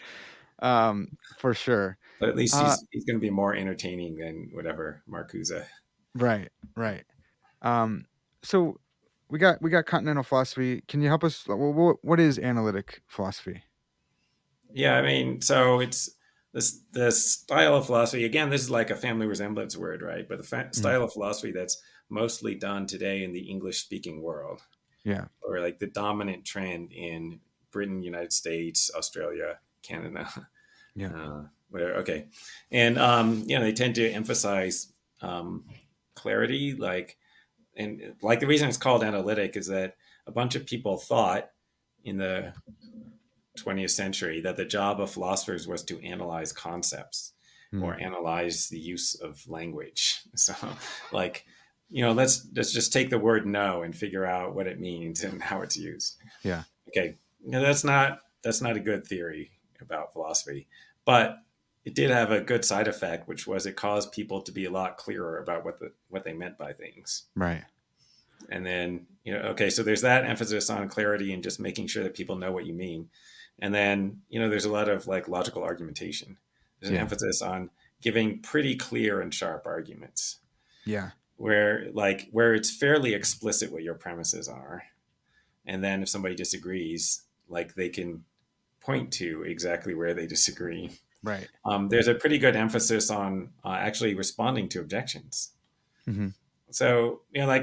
For sure. But at least Uh, he's going to be more entertaining than whatever Marcuse. right, right. Um, so we got continental philosophy. Can you help us? What is analytic philosophy? Yeah, I mean, so it's this style of philosophy. Again, this is like a family resemblance word, right? But the Mhm. style of philosophy that's mostly done today in the English speaking world, Yeah, or like the dominant trend in Britain, United States, Australia, Canada, yeah, whatever. Okay, and they tend to emphasize um, clarity, like the reason it's called analytic is that a bunch of people thought in the 20th century that the job of philosophers was to analyze concepts mm, or analyze the use of language. So, like, let's just take the word "no" and figure out what it means and how it's used. yeah, Okay, that's not a good theory about philosophy, but it did have a good side effect, which was it caused people to be a lot clearer about what they meant by things. right. And then, okay, so there's that emphasis on clarity and just making sure that people know what you mean. And then, there's a lot of like logical argumentation. There's an Yeah, emphasis on giving pretty clear and sharp arguments yeah, where it's fairly explicit what your premises are. And then if somebody disagrees, like they can point to exactly where they disagree. right. There's a pretty good emphasis on actually responding to objections. Hmm. So, like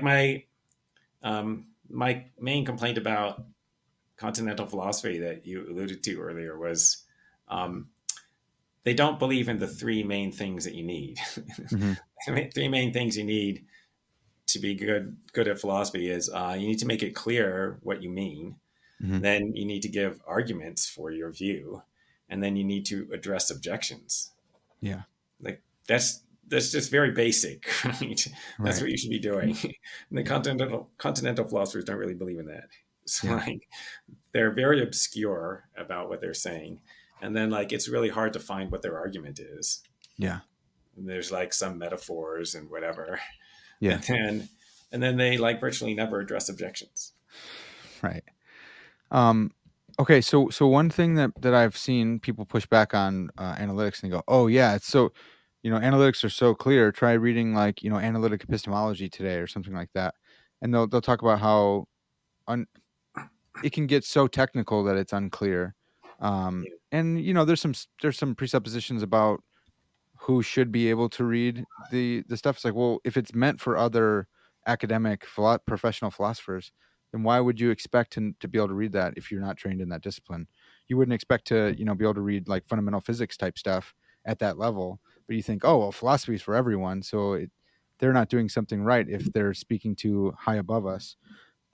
my main complaint about continental philosophy that you alluded to earlier was um, they don't believe in the three main things that you need. Hmm. Three main things you need to be good at philosophy is you need to make it clear what you mean. Hmm. Then you need to give arguments for your view, and then you need to address objections. Yeah, Like that's just very basic, right? That's right. what you should be doing. And the continental philosophers don't really believe in that. So Yeah, like they're very obscure about what they're saying, and then like it's really hard to find what their argument is. yeah, And there's like some metaphors and whatever, yeah. and then they like virtually never address objections. Right. Um, okay, so one thing that I've seen people push back on analytics and they go, "Oh yeah, it's so, analytics are so clear. Try reading like analytic epistemology today or something like that," and they'll talk about how it can get so technical that it's unclear. And there's some presuppositions about who should be able to read the stuff. It's like, well, if it's meant for other academic professional philosophers, then why would you expect to be able to read that if you're not trained in that discipline? You wouldn't expect to be able to read like fundamental physics type stuff at that level, but you think, oh well, philosophy is for everyone, so they're not doing something right if they're speaking too high above us.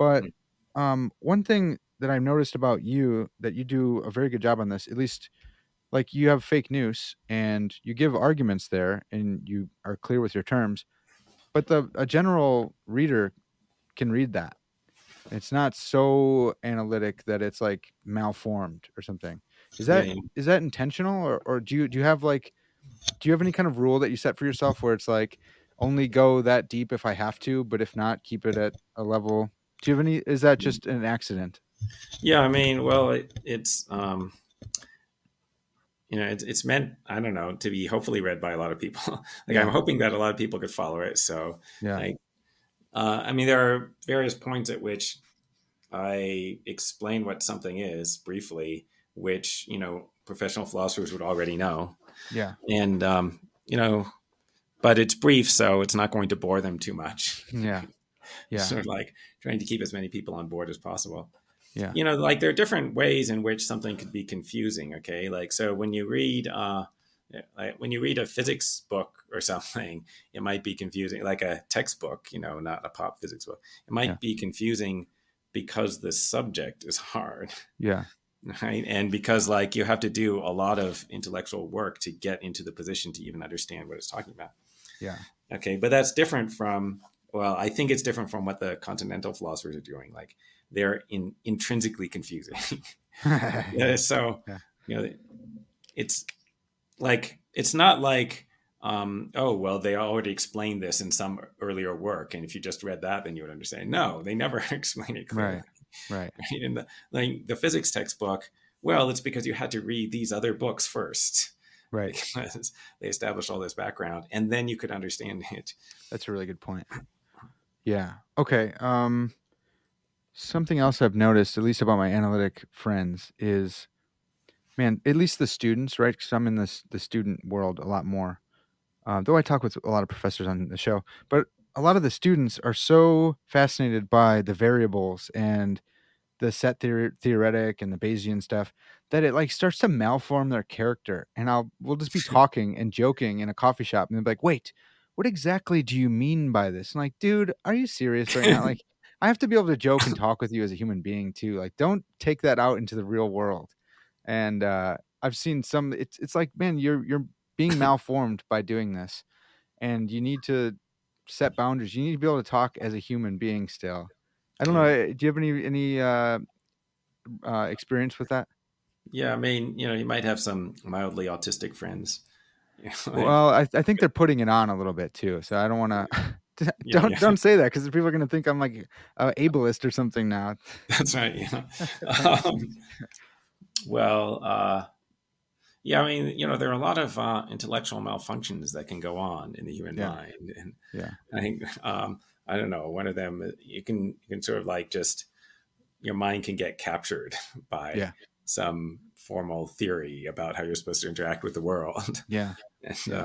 But one thing that I've noticed about you that you do a very good job on this, at least like you have fake news and you give arguments there and you are clear with your terms, but a general reader can read that. It's not so analytic that it's like malformed or something. Is Yeah, that yeah. is that intentional, or do you have like do you have any kind of rule that you set for yourself where it's like only go that deep if I have to, but if not, keep it at a level? Do you have any? Is that just an accident? Yeah, I mean, well, it's it's meant, I don't know, to be hopefully read by a lot of people. Like I'm Yeah, hoping that a lot of people could follow it. So, yeah, like, I mean, there are various points at which I explain what something is briefly, which professional philosophers would already know, yeah, and but it's brief, so it's not going to bore them too much. yeah, yeah, Sort of like trying to keep as many people on board as possible. yeah, Like there are different ways in which something could be confusing. Okay, like so when you read a physics book or something, it might be confusing, like a textbook, not a pop physics book. It yeah, might be confusing because the subject is hard, yeah, right? And because like you have to do a lot of intellectual work to get into the position to even understand what it's talking about. yeah, Okay, but that's different from, well, I think it's different from what the continental philosophers are doing. Like they're intrinsically confusing. Yeah, so, yeah, you know, it's like, it's not like, oh, well, they already explained this in some earlier work. And if you just read that, then you would understand. No, they never explain it clearly. right, right, Right? In the physics textbook, well, it's because you had to read these other books first right. because they established all this background and then you could understand it. That's a really good point. Yeah. Okay. Something else I've noticed, at least about my analytic friends, is man, at least the students, right? Because I'm in the student world a lot more. Though I talk with a lot of professors on the show, but a lot of the students are so fascinated by the variables and the set theoretic and the Bayesian stuff that it like starts to malform their character. And we'll just be talking and joking in a coffee shop, and they'll be like, "Wait, what exactly do you mean by this?" And like, dude, are you serious right now? Like, I have to be able to joke and talk with you as a human being too. Like, don't take that out into the real world. And I've seen some. It's like, man, you're being malformed by doing this, and you need to set boundaries. You need to be able to talk as a human being still. I don't know. Yeah. Do you have any experience with that? Yeah. I mean, you might have some mildly autistic friends. Like, Well, I think they're putting it on a little bit too. So I don't want to yeah, yeah, don't say that because people are going to think I'm like ableist or something now. that's right. Yeah. Um, well, yeah, I mean, there are a lot of intellectual malfunctions that can go on in the human Yeah, mind, and yeah, I think I don't know. One of them, you can sort of like just your mind can get captured by yeah, some formal theory about how you're supposed to interact with the world, yeah, and yeah.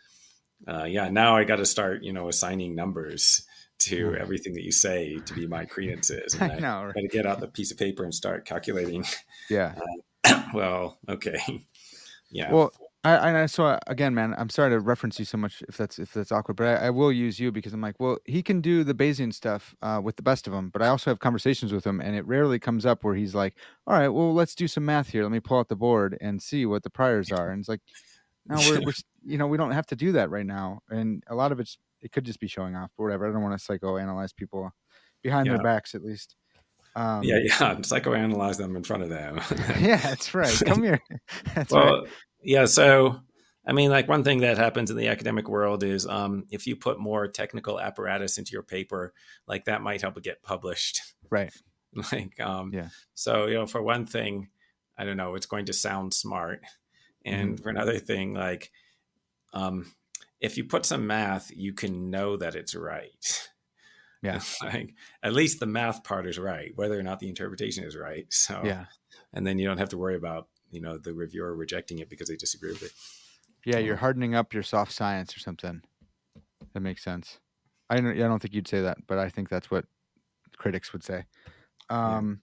yeah, now I got to start, assigning numbers to Oh, everything that you say to be my credences, and I I know. got to get out the piece of paper and start calculating. Yeah. Well, okay, yeah, Well, again, man, I'm sorry to reference you so much if that's awkward, but I will use you because I'm like, well, he can do the Bayesian stuff with the best of them, but I also have conversations with him, and it rarely comes up where he's like, all right, well, let's do some math here. Let me pull out the board and see what the priors are. And it's like, no, we don't have to do that right now. And a lot of it could just be showing off or whatever. I don't want to psychoanalyze people behind their yeah. backs, at least. Yeah, Um, yeah, psychoanalyze them in front of them. yeah, that's right. Come here. That's right. Well, yeah. So, I mean, like one thing that happens in the academic world is if you put more technical apparatus into your paper, like that might help it get published. Right. like, Yeah. so for one thing, I don't know, it's going to sound smart, Hmm. and for another thing, like, um, if you put some math, you can know that it's right. Yeah. Like at least the math part is right, whether or not the interpretation is right. So, Yeah. and then you don't have to worry about the reviewer rejecting it because they disagree with it. Yeah. You're hardening up your soft science or something. That makes sense. I don't think you'd say that, but I think that's what critics would say. Yeah. Um,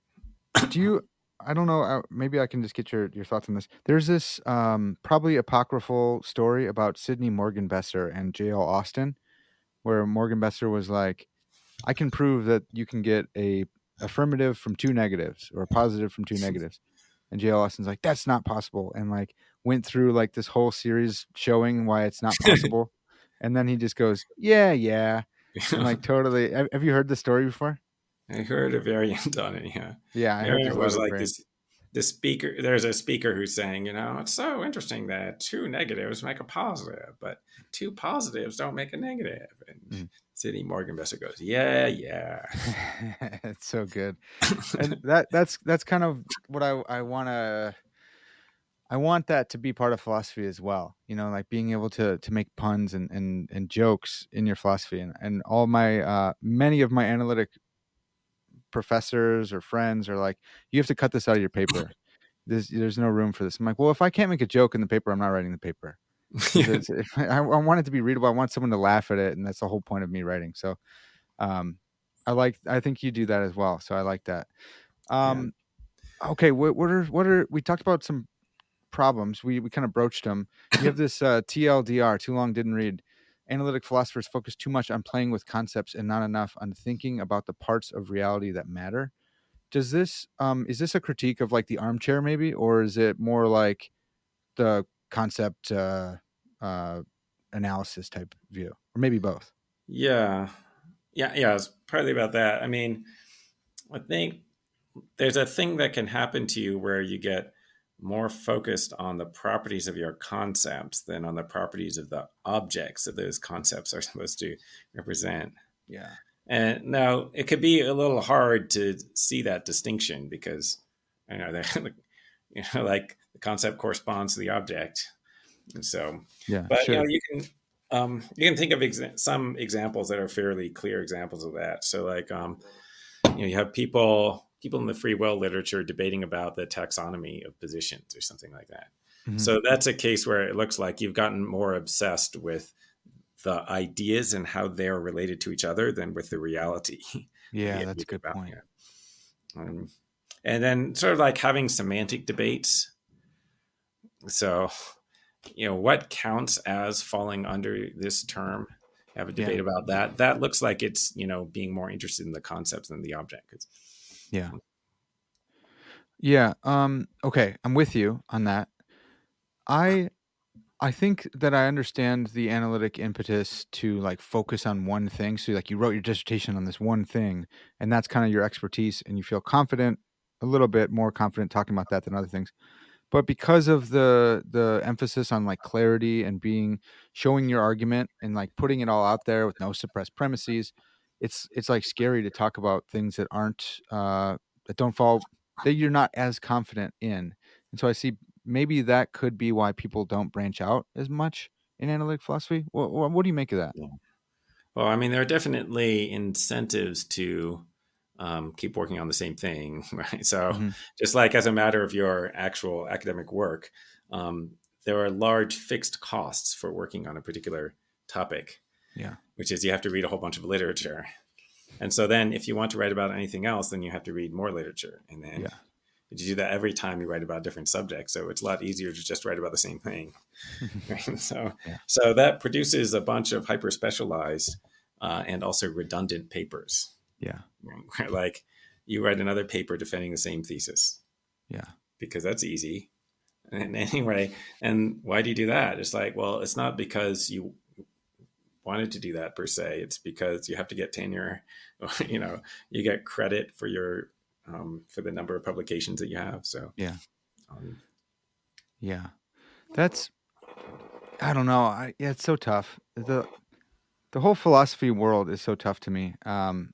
do you? I don't know. Maybe I can just get your thoughts on this. There's this probably apocryphal story about Sidney Morgenbesser and J.L. Austin, where Morgenbesser was like, I can prove that you can get a affirmative from two negatives or a positive from two negatives. And J.L. Austin's like, that's not possible. And like went through like this whole series showing why it's not possible. And then he just goes, yeah. And like totally, have you heard the story before? I heard a variant on it. Yeah, Yeah, I heard and this it was other like variant. this. The speaker, there's a speaker who's saying, it's so interesting that two negatives make a positive, but two positives don't make a negative. And City Morgan Investor goes, yeah. It's so good. And that's kind of what I want to. I want that to be part of philosophy as well. Like being able to make puns and jokes in your philosophy, and all my many of my analytic professors or friends are like, you have to cut this out of your paper. There's no room for this. I'm like, well, if I can't make a joke in the paper, I'm not writing the paper. I want it to be readable. I want someone to laugh at it, and that's the whole point of me writing. So, I think you do that as well. So I like that. Yeah. Okay, what are we talked about some problems. We kind of broached them. You have this TLDR, too long didn't read. Analytic philosophers focus too much on playing with concepts and not enough on thinking about the parts of reality that matter. Does this is this a critique of like the armchair maybe, or is it more like the concept analysis type view, or maybe both? Yeah. It's partly about that. I mean, I think there's a thing that can happen to you where you get more focused on the properties of your concepts than on the properties of the objects that those concepts are supposed to represent. Yeah. And now it could be a little hard to see that distinction because like the concept corresponds to the object. And so, Yeah, but sure. you can think of some examples that are fairly clear examples of that. So like, you have people in the free will literature debating about the taxonomy of positions or something like that. Mm-hmm. So that's a case where it looks like you've gotten more obsessed with the ideas and how they're related to each other than with the reality. Yeah, that's a good point. And then sort of like having semantic debates. So, what counts as falling under this term? Have a debate about that. That looks like it's, being more interested in the concepts than the object. Yeah. Yeah. Okay, I'm with you on that. I think that I understand the analytic impetus to like focus on one thing. So like you wrote your dissertation on this one thing, and that's kind of your expertise, and you feel confident, a little bit more confident talking about that than other things. But because of the emphasis on like clarity and showing your argument and like putting it all out there with no suppressed premises, it's like scary to talk about things that aren't that don't fall, that you're not as confident in. And so I see maybe that could be why people don't branch out as much in analytic philosophy. What do you make of that? Yeah. Well, I mean, there are definitely incentives to keep working on the same thing, right? So, just like as a matter of your actual academic work, there are large fixed costs for working on a particular topic. Yeah. Which is you have to read a whole bunch of literature. And so then if you want to write about anything else, then you have to read more literature. And then you do that every time you write about different subjects. So it's a lot easier to just write about the same thing. Right? So that produces a bunch of hyper specialized and also redundant papers. Yeah. Right? Like you write another paper defending the same thesis. Yeah. Because that's easy. And anyway, and why do you do that? It's like, well, it's not because you wanted to do that per se. It's because you have to get tenure. You get credit for your for the number of publications that you have. So that's, I don't know. It's so tough. The whole philosophy world is so tough to me. And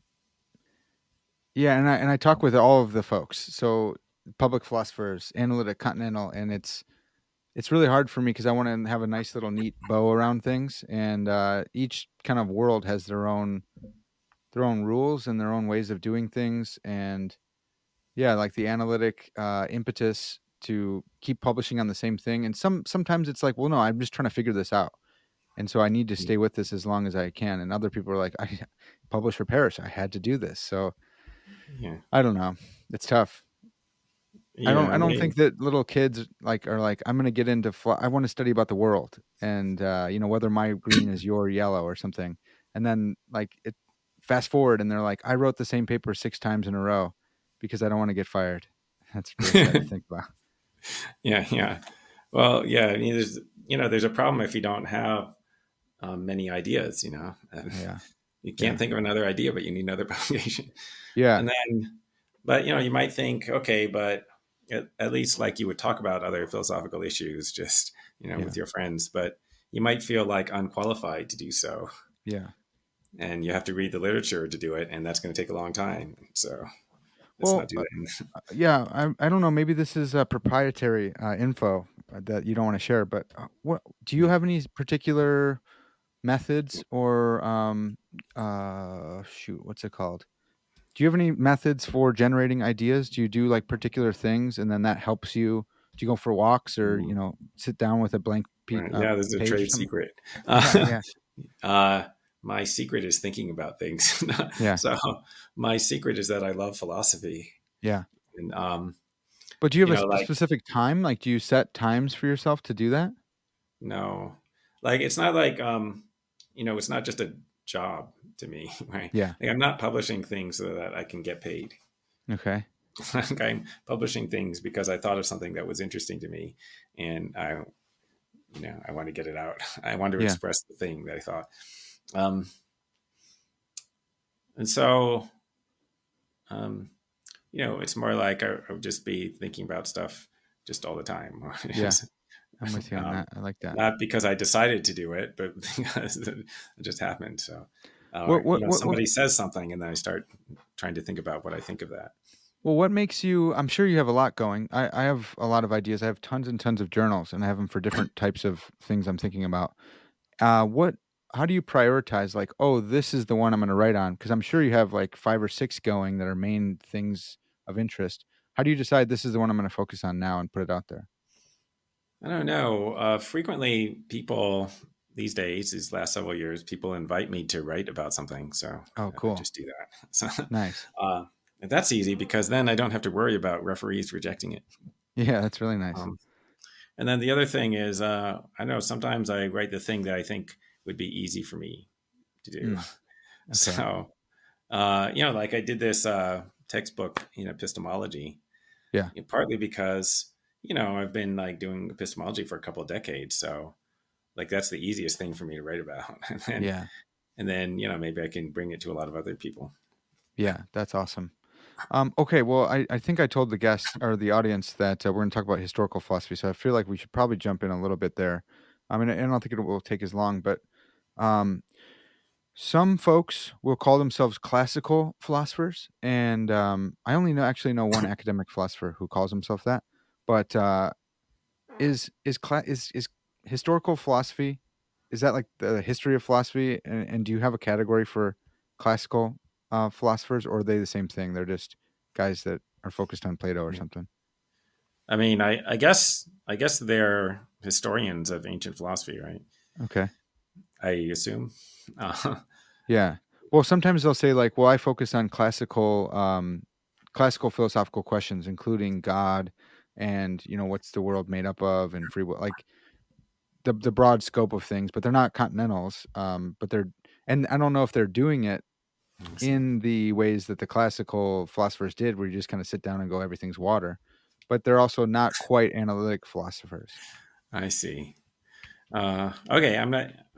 I talk with all of the folks. So public philosophers, analytic, continental, and it's really hard for me because I want to have a nice little neat bow around things, and each kind of world has their own rules and their own ways of doing things, and like the analytic impetus to keep publishing on the same thing, and sometimes it's like, well, no, I'm just trying to figure this out, and so I need to stay with this as long as I can, and other people are like, I publish or perish, I had to do this. So I don't know, it's tough. I don't think that little kids are like, I'm going to get into I want to study about the world and whether my green is your yellow or something, and then like fast forward and they're like, I wrote the same paper 6 times in a row because I don't want to get fired. That's really sad to think about. Yeah, yeah. Well, yeah. I mean, there's a problem if you don't have many ideas. And Yeah. you can't think of another idea, but you need another publication. Yeah. And then, but you might think, okay, but at least like you would talk about other philosophical issues, just with your friends, but you might feel like unqualified to do so. Yeah. And you have to read the literature to do it, and that's going to take a long time. So let's Well, not do that. yeah, I don't know. Maybe this is proprietary info that you don't want to share. But what do you have any particular methods or shoot, what's it called? Do you have any methods for generating ideas? Do you do like particular things, and then that helps you? Do you go for walks, or sit down with a blank Right. Yeah, this is a page or trade something? secret. Yeah. My secret is thinking about things. Yeah. So my secret is that I love philosophy. Yeah. And But do you have a like, specific time? Like, do you set times for yourself to do that? no, like it's not like it's not just a job to me, right? Yeah. Like, I'm not publishing things so that I can get paid. Okay. Like, I'm publishing things because I thought of something that was interesting to me, and I want to get it out. I want to express the thing that I thought. And so, it's more like I would just be thinking about stuff just all the time. Yeah, I'm with you on that. I like that. Not because I decided to do it, but because it just happened. So, somebody says something, and then I start trying to think about what I think of that. Well, what makes you? I'm sure you have a lot going. I have a lot of ideas. I have tons and tons of journals, and I have them for different types of things I'm thinking about. How do you prioritize? Like, oh, this is the one I'm going to write on, because I'm sure you have like 5 or 6 going that are main things of interest. How do you decide this is the one I'm going to focus on now and put it out there? I don't know. Frequently, people these days, these last several years, people invite me to write about something. So, oh, cool. I just do that. So, nice. And that's easy because then I don't have to worry about referees rejecting it. Yeah, that's really nice. And then the other thing is, I know sometimes I write the thing that I think would be easy for me to do. Okay. So, like I did this textbook in epistemology. Yeah. Partly because, I've been like doing epistemology for a couple of decades. So like, that's the easiest thing for me to write about. And then, maybe I can bring it to a lot of other people. Yeah, that's awesome. Okay, well, I think I told the guests or the audience that we're going to talk about historical philosophy, so I feel like we should probably jump in a little bit there. I mean, I don't think it will take as long, but some folks will call themselves classical philosophers, and I only actually know one academic philosopher who calls himself that. But is historical philosophy, is that like the history of philosophy? And do you have a category for classical philosophers, or are they the same thing? They're just guys that are focused on Plato or something. I mean, I guess they're historians of ancient philosophy, right? Okay. I assume. Yeah. Well, sometimes they'll say like, well, I focus on classical philosophical questions, including God and, what's the world made up of, and free will, like the broad scope of things, but they're not continentals. But and I don't know if they're doing it in the ways that the classical philosophers did, where you just kind of sit down and go, everything's water, but they're also not quite analytic philosophers. I see. Okay. I'm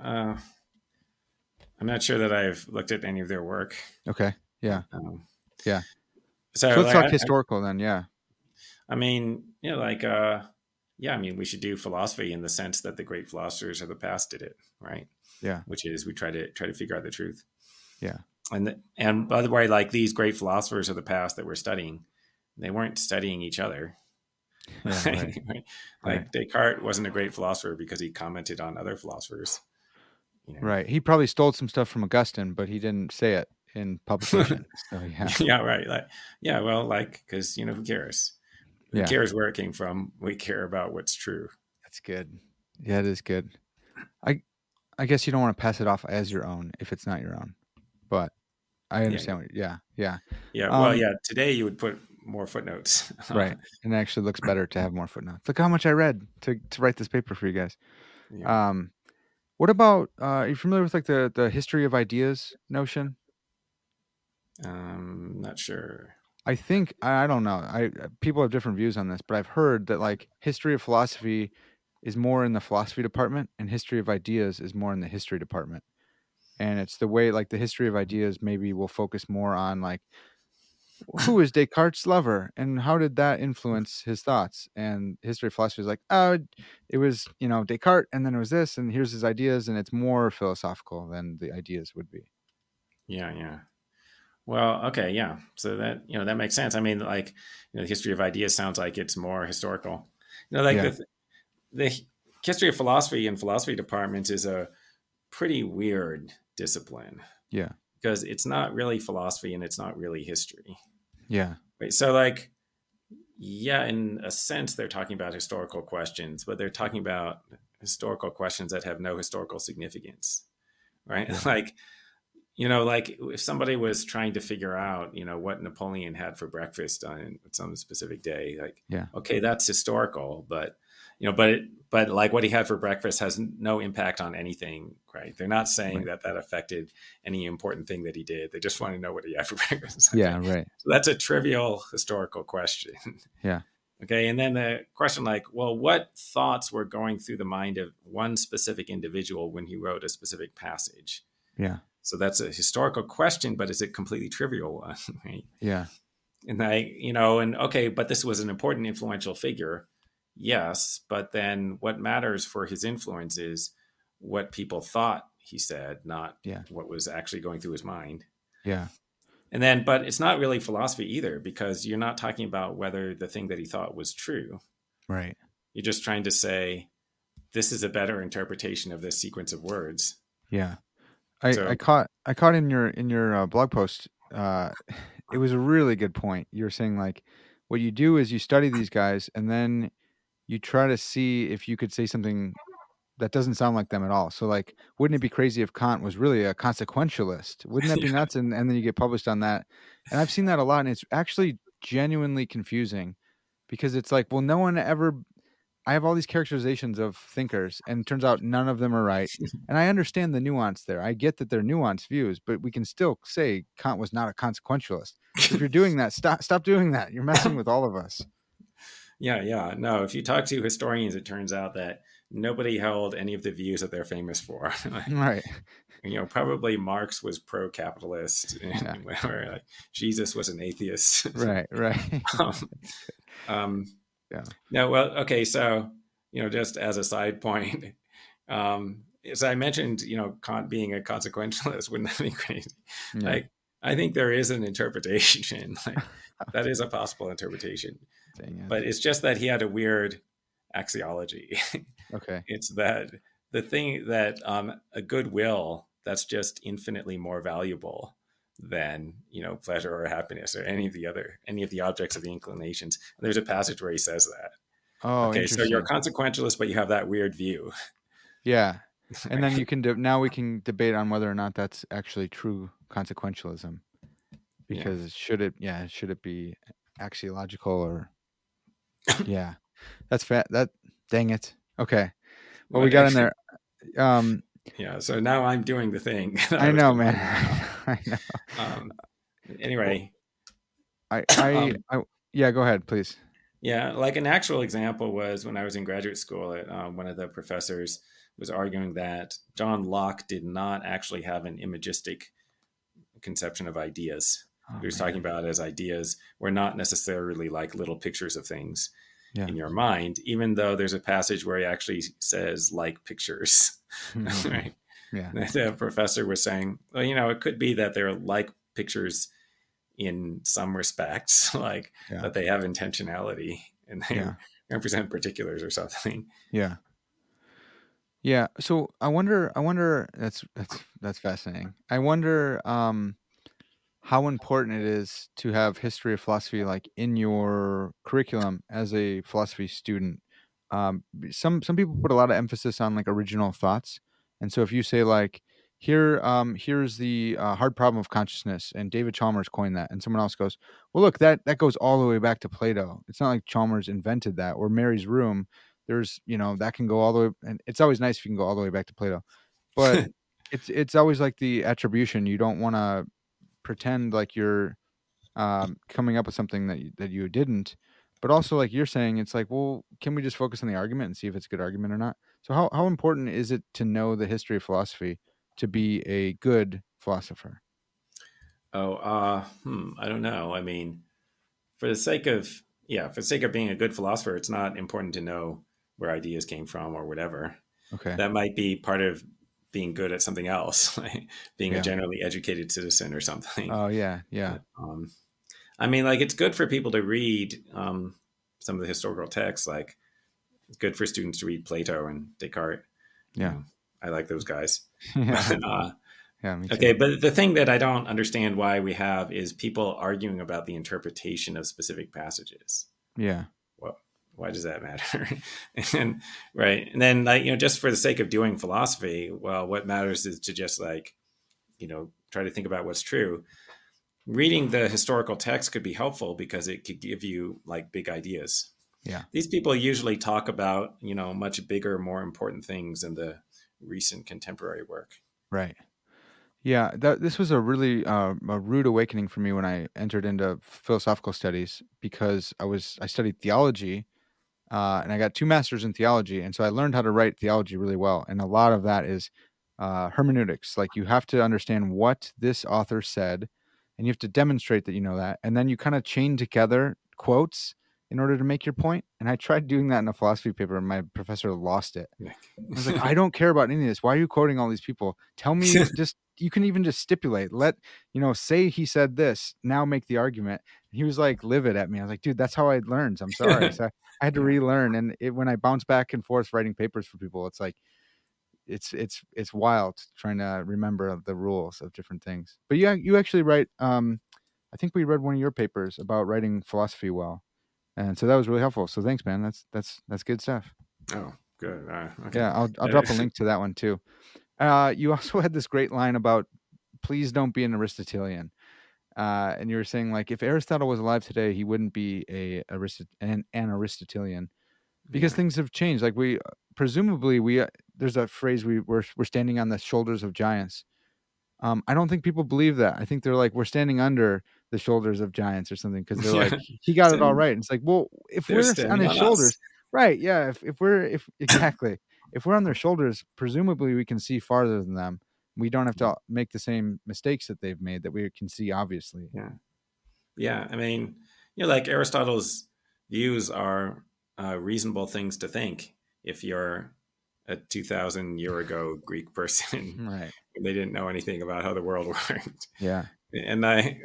not sure that I've looked at any of their work. Okay. Yeah. Yeah. So let's talk historical then. Yeah. I mean, I mean, we should do philosophy in the sense that the great philosophers of the past did it, right? Yeah. Which is we try to figure out the truth. Yeah. And by the way, like these great philosophers of the past that we're studying, they weren't studying each other. Yeah, right. Right? Like Descartes wasn't a great philosopher because he commented on other philosophers. Right. He probably stole some stuff from Augustine, but he didn't say it in publication. So, yeah. Yeah. Right. Because who cares? Who cares where it came from? We care about what's true. That's good. Yeah, it is good. I guess you don't want to pass it off as your own if it's not your own, but I understand. Yeah. Well, today you would put more footnotes. Right. And it actually looks better to have more footnotes. Look how much I read to write this paper for you guys. Yeah. What about, are you familiar with like the history of ideas notion? Not sure. I think I don't know. I People have different views on this, but I've heard that like history of philosophy is more in the philosophy department, and history of ideas is more in the history department. And it's the way like the history of ideas maybe will focus more on like who is Descartes' lover and how did that influence his thoughts? And history of philosophy is like, oh, it was, Descartes and then it was this and here's his ideas, and it's more philosophical than the ideas would be. Yeah, yeah. Well, okay, yeah. So that that makes sense. I mean, like the history of ideas sounds like it's more historical. Like Yeah. the history of philosophy and philosophy departments is a pretty weird discipline Yeah. because it's not really philosophy and it's not really history. Yeah. Right. So, like, yeah, in a sense, they're talking about historical questions, but they're talking about historical questions that have no historical significance, right? Yeah. Like if somebody was trying to figure out, what Napoleon had for breakfast on some specific day, like, Yeah. okay, that's historical, but but like what he had for breakfast has no impact on anything, right? They're not saying Right. that affected any important thing that he did. They just want to know what he had for breakfast. Okay, Yeah. Right. so that's a trivial historical question. Yeah. Okay, and then the question, like, well, what thoughts were going through the mind of one specific individual when he wrote a specific passage? Yeah. So that's a historical question, but is it completely trivial one? Right? Yeah. And and okay, but this was an important, influential figure. Yes, but then what matters for his influence is what people thought he said, not Yeah. what was actually going through his mind. Yeah. And then, but it's not really philosophy either, because you're not talking about whether the thing that he thought was true. Right. You're just trying to say, this is a better interpretation of this sequence of words. Yeah. I So, caught in your blog post. It was a really good point. You were saying like, what you do is you study these guys, and then you try to see if you could say something that doesn't sound like them at all. So like, wouldn't it be crazy if Kant was really a consequentialist? Wouldn't that be yeah. nuts? And then you get published on that. And I've seen that a lot, and it's actually genuinely confusing because it's like, well, no one ever. I have all these characterizations of thinkers, and it turns out none of them are right. And I understand the nuance there. I get that they're nuanced views, but we can still say Kant was not a consequentialist. So if you're doing that, stop doing that. You're messing with all of us. Yeah, yeah. No, if you talk to historians, it turns out that nobody held any of the views that they're famous for. Right. Probably Marx was pro-capitalist, Yeah. or like Jesus was an atheist. Right. Right. um, um, Yeah. no, well, okay. So, just as a side point, as I mentioned, Kant being a consequentialist, wouldn't that be crazy? Yeah. Like, I think there is an interpretation, like that is a possible interpretation, Dang it. but it's just that he had a weird axiology. Okay. It's that the thing that a goodwill that's just infinitely more valuable than pleasure or happiness or any of the objects of the inclinations. There's a passage where he says that. Oh, Okay, so you're a interesting. consequentialist, but you have that weird view. Yeah. And then you can now we can debate on whether or not that's actually true consequentialism, Yeah. because should it be axiological or yeah. That's fat. That dang it. Okay. Well, we But got in there. Um, yeah. So now I'm doing the thing that I I was know, going to man. do now. I know. Um, Well, anyway, um, yeah. Go ahead, please. yeah, like an actual example was when I was in graduate school. One of the professors was arguing that John Locke did not actually have an imagistic conception of ideas. Oh He was talking man. about as ideas were not necessarily like little pictures of things Yeah. in your mind, even though there's a passage where he actually says like pictures. Right? Yeah. The professor was saying, well, it could be that they're like pictures in some respects, like Yeah. that they have intentionality and they Yeah. represent particulars or something. Yeah. Yeah. So I wonder that's fascinating. I wonder how important it is to have history of philosophy like in your curriculum as a philosophy student. Some people put a lot of emphasis on like original thoughts, and so if you say like here's the hard problem of consciousness, and David Chalmers coined that, and someone else goes, well, look, that goes all the way back to Plato. It's not like Chalmers invented that, or Mary's room. There's that can go all the way, and it's always nice if you can go all the way back to Plato, but it's always like the attribution. You don't want to pretend like you're coming up with something that you didn't. But also, like you're saying, it's like, well, can we just focus on the argument and see if it's a good argument or not? So how important is it to know the history of philosophy to be a good philosopher? Oh, I don't know. I mean, for the sake of for the sake of being a good philosopher, it's not important to know where ideas came from or whatever. Okay. That might be part of being good at something else, like being a Yeah. generally educated citizen or something. Oh yeah. Yeah. But, I mean, like it's good for people to read some of the historical texts. Like it's good for students to read Plato and Descartes. You Yeah. know, I like those guys. Yeah. But, Yeah. Me okay, too. but the thing that I don't understand why we have is people arguing about the interpretation of specific passages. Yeah. Well, why does that matter? And right, and then like just for the sake of doing philosophy, well, what matters is to just like try to think about what's true. Reading the historical text could be helpful because it could give you like big ideas. Yeah. These people usually talk about much bigger, more important things in the recent contemporary work. Right. Yeah, this was a really a rude awakening for me when I entered into philosophical studies because I studied theology, and I got 2 masters in theology, and so I learned how to write theology really well. And a lot of that is hermeneutics. Like you have to understand what this author said, and you have to demonstrate that you know that, and then you kind of chain together quotes in order to make your point. And I tried doing that in a philosophy paper, and my professor lost it. I was like, I don't care about any of this. Why are you quoting all these people? Tell me just, you can even just stipulate, say he said this, now make the argument. He was like livid at me. I was like, dude, that's how I learned. I'm sorry. So I had to Yeah. relearn. And when I bounce back and forth writing papers for people, it's like, it's wild trying to remember the rules of different things. But yeah, you actually write, I think we read one of your papers about writing philosophy well. And so that was really helpful. So thanks, man. That's good stuff. Oh, good. Okay. Yeah, I'll drop a link to that one too. You also had this great line about please don't be an Aristotelian. And you were saying like if Aristotle was alive today, he wouldn't be an Aristotelian because Yeah. things have changed. Like we presumably there's a phrase we're standing on the shoulders of giants. I don't think people believe that. I think they're like we're standing under the shoulders of giants or something because they're like Yeah. he got it all Then right. And it's like, well, if they're we're on standing his on us. shoulders, right? Yeah. If exactly if we're on their shoulders, presumably we can see farther than them. We don't have to make the same mistakes that they've made that we can see obviously. Yeah. Yeah. I mean, like Aristotle's views are reasonable things to think if you're a 2,000 year ago Greek person. Right. They didn't know anything about how the world worked. Yeah. And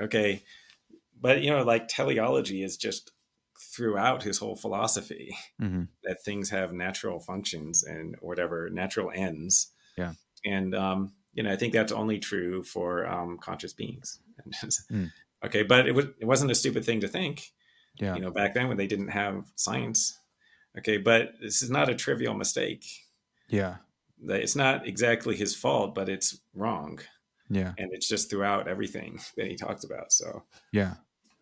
but like teleology is just throughout his whole philosophy Mm-hmm. that things have natural functions and whatever natural ends. Yeah. And I think that's only true for conscious beings. Mm. Okay, but it wasn't a stupid thing to think. Yeah. Back then when they didn't have science. Okay, but this is not a trivial mistake. Yeah. It's not exactly his fault, but it's wrong. Yeah. And it's just throughout everything that he talks about. So Yeah.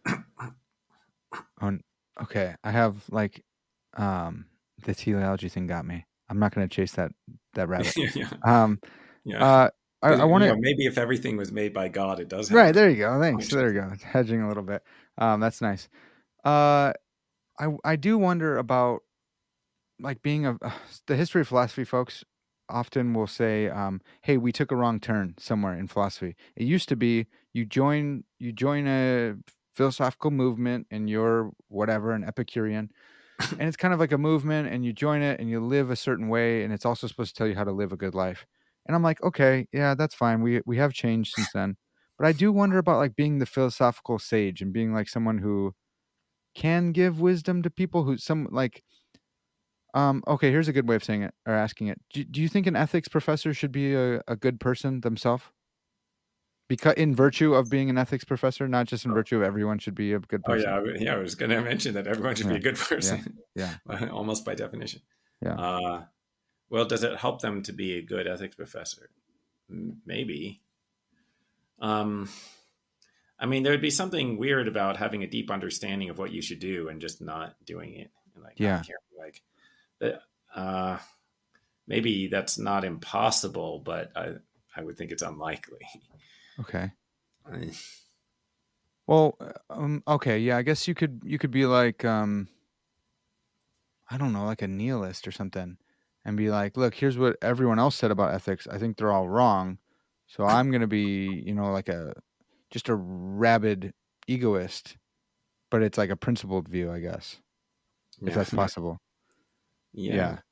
Okay. I have like the teleology thing got me. I'm not going to chase that rabbit. yeah, Um yeah. I want to Maybe if everything was made by God, it does have right there you go. Thanks. functions. There you go. Hedging a little bit. That's nice. I do wonder about like being the history of philosophy folks often will say, hey, we took a wrong turn somewhere in philosophy. It used to be you join a philosophical movement and you're whatever, an Epicurean. And it's kind of like a movement and you join it and you live a certain way and it's also supposed to tell you how to live a good life. And I'm like, okay, yeah, that's fine. We have changed since then. But I do wonder about like being the philosophical sage and being like someone who can give wisdom to people who okay, here's a good way of saying it or asking it. Do you think an ethics professor should be a good person themselves? Because in virtue of being an ethics professor, not just in virtue of everyone should be a good Oh person. yeah, I was going to mention that everyone should be a good person, Yeah. almost by definition. Yeah. Well, does it help them to be a good ethics professor? Maybe. I mean, there would be something weird about having a deep understanding of what you should do and just not doing it, and like not caring. Like, maybe that's not impossible, but I would think it's unlikely. Okay. Well, okay, yeah, I guess you could be like I don't know, like a nihilist or something, and be like, look, here's what everyone else said about ethics. I think they're all wrong, so I'm gonna be, like a just a rabid egoist, but it's like a principled view, I guess, if Yeah. that's possible. Yeah. Yeah,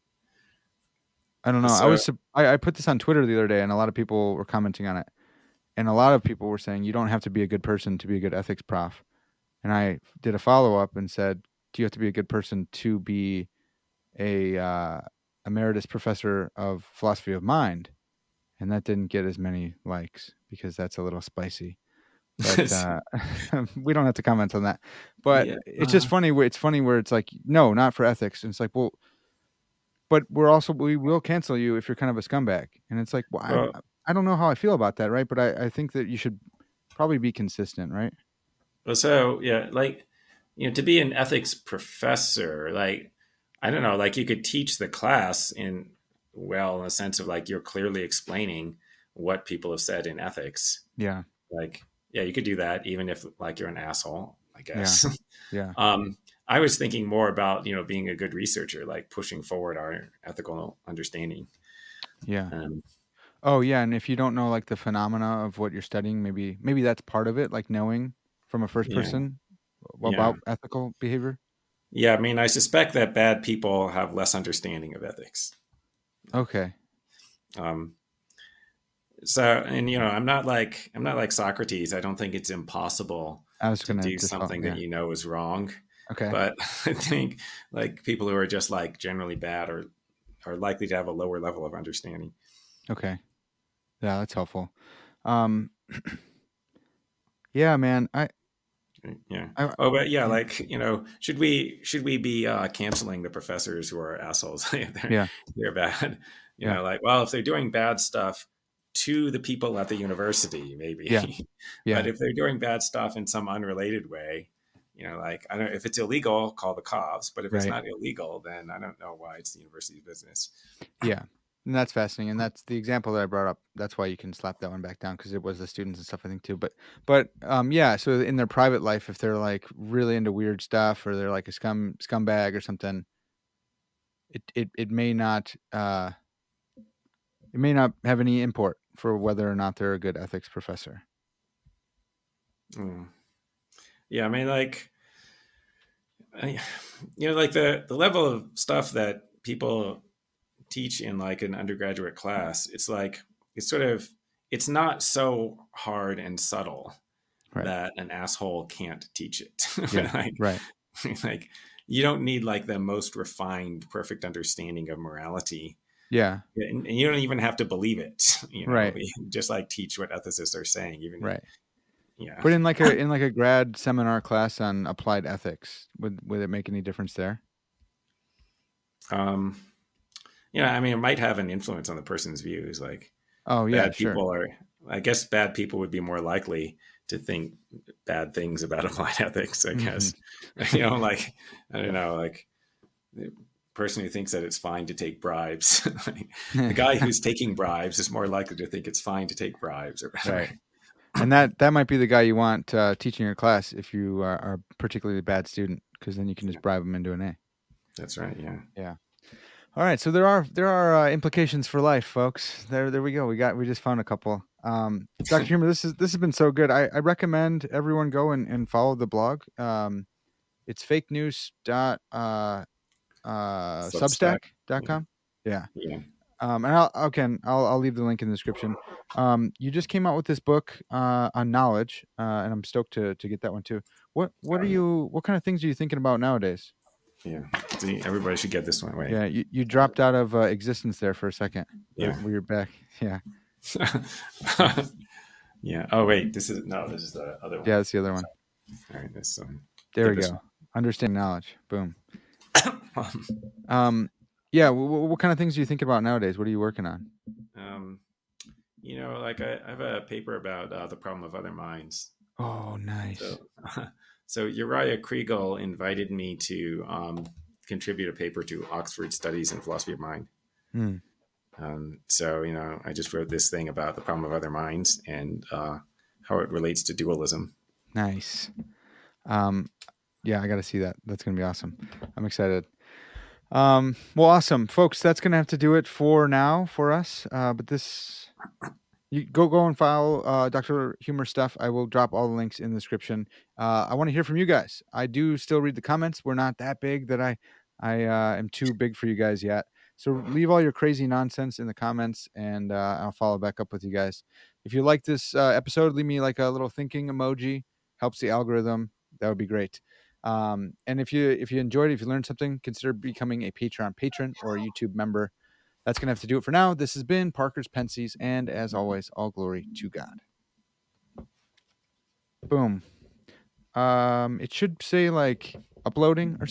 I don't know. So, I put this on Twitter the other day, and a lot of people were commenting on it, and a lot of people were saying you don't have to be a good person to be a good ethics prof. And I did a follow up and said, do you have to be a good person to be a emeritus professor of philosophy of mind? And that didn't get as many likes because that's a little spicy. But we don't have to comment on that. But yeah. it's just funny. It's funny where it's like, no, not for ethics. And it's like, well, but we will cancel you if you're kind of a scumbag. And it's like, well, Well, I don't know how I feel about that, right? But I think that you should probably be consistent, right? so yeah, like, to be an ethics professor, like, I don't know, like you could teach the class in a sense of like you're clearly explaining what people have said in ethics. Yeah, Like, yeah, you could do that even if like you're an asshole, I yeah, guess. yeah, I was thinking more about, being a good researcher, like pushing forward our ethical understanding. yeah. Um, Oh yeah, and if you don't know like the phenomena of what you're studying, maybe that's part of it, like knowing from a first yeah, person yeah, about ethical behavior. yeah. I mean, I suspect that bad people have less understanding of ethics. Okay. Um, and I'm not like Socrates. I don't think it's impossible I was to gonna do just follow, something that yeah. is wrong. Okay. But I think like people who are just like generally bad are likely to have a lower level of understanding. Okay. Yeah, that's helpful. Um yeah, man. Yeah. I Oh, but yeah, yeah. like, should we be canceling the professors who are assholes? Yeah. They're bad. Yeah. Like, well, if they're doing bad stuff to the people at the university, Yeah. maybe. But Yeah. if they're doing bad stuff in some unrelated way, like, I don't know, if it's illegal, call the cops. But if it's Right. not illegal, then I don't know why it's the university's business. Yeah. And that's fascinating. And that's the example that I brought up. That's why you can slap that one back down because it was the students and stuff, I think, too. But yeah, so in their private life, if they're like really into weird stuff or they're like a scumbag or something, it may not have any import for whether or not they're a good ethics professor. Mm. Yeah, I mean, like, like the level of stuff that people teach in like an undergraduate class, it's like it's not so hard and subtle Right. that an asshole can't teach it. Yeah. like, Right. like you don't need like the most refined, perfect understanding of morality. Yeah. And you don't even have to believe it. Right. Just like teach what ethicists are saying. Even Right. yeah. But in like a grad seminar class on applied ethics, would it make any difference there? Um, I mean, it might have an influence on the person's views. Like, Oh yeah, bad sure. people are, I guess, bad people would be more likely to think bad things about applied ethics. I Hmm. guess, like, I don't know, like the person who thinks that it's fine to take bribes, like, the guy who's taking bribes is more likely to think it's fine to take bribes or whatever. Right. And that might be the guy you want teaching your class if you are a particularly bad student, because then you can just bribe them into an A. That's right. Yeah. Yeah. All right. So there are implications for life, folks. There we go. We just found a couple. Dr. Humer, this has been so good. I recommend everyone go and follow the blog. It's fake news dot Substack. Yeah. substack.com. Yeah. Yeah. And I'll leave the link in the description. You just came out with this book on knowledge, and I'm stoked to get that one too. What kind of things are you thinking about nowadays? Yeah. See, everybody should get this one. Wait. Yeah, you dropped out of existence there for a second. Yeah. Where you're back. Yeah, Yeah. Oh wait, this is the other one. yeah, that's the other one. All right, this one. There Get we this go. Understand knowledge. Boom. one. Yeah. What kind of things do you think about nowadays? What are you working on? Um, like I have a paper about the problem of other minds. Oh, nice. So, so Uriah Kriegel invited me to contribute a paper to Oxford Studies in Philosophy of Mind. Hmm. So I just wrote this thing about the problem of other minds and how it relates to dualism. Nice. Yeah, I got to see that. That's going to be awesome. I'm excited. Well, awesome, folks. That's going to have to do it for now for us. But this, you go and follow Dr. Humor stuff. I will drop all the links in the description. I want to hear from you guys. I do still read the comments. We're not that big that I am too big for you guys yet. So leave all your crazy nonsense in the comments, and I'll follow back up with you guys. If you like this episode, leave me like a little thinking emoji. Helps the algorithm. That would be great. And if you enjoyed it, if you learned something, consider becoming a Patreon patron or a YouTube member. That's going to have to do it for now. This has been Parker's Pensies, and as always, all glory to God. Boom. It should say like uploading or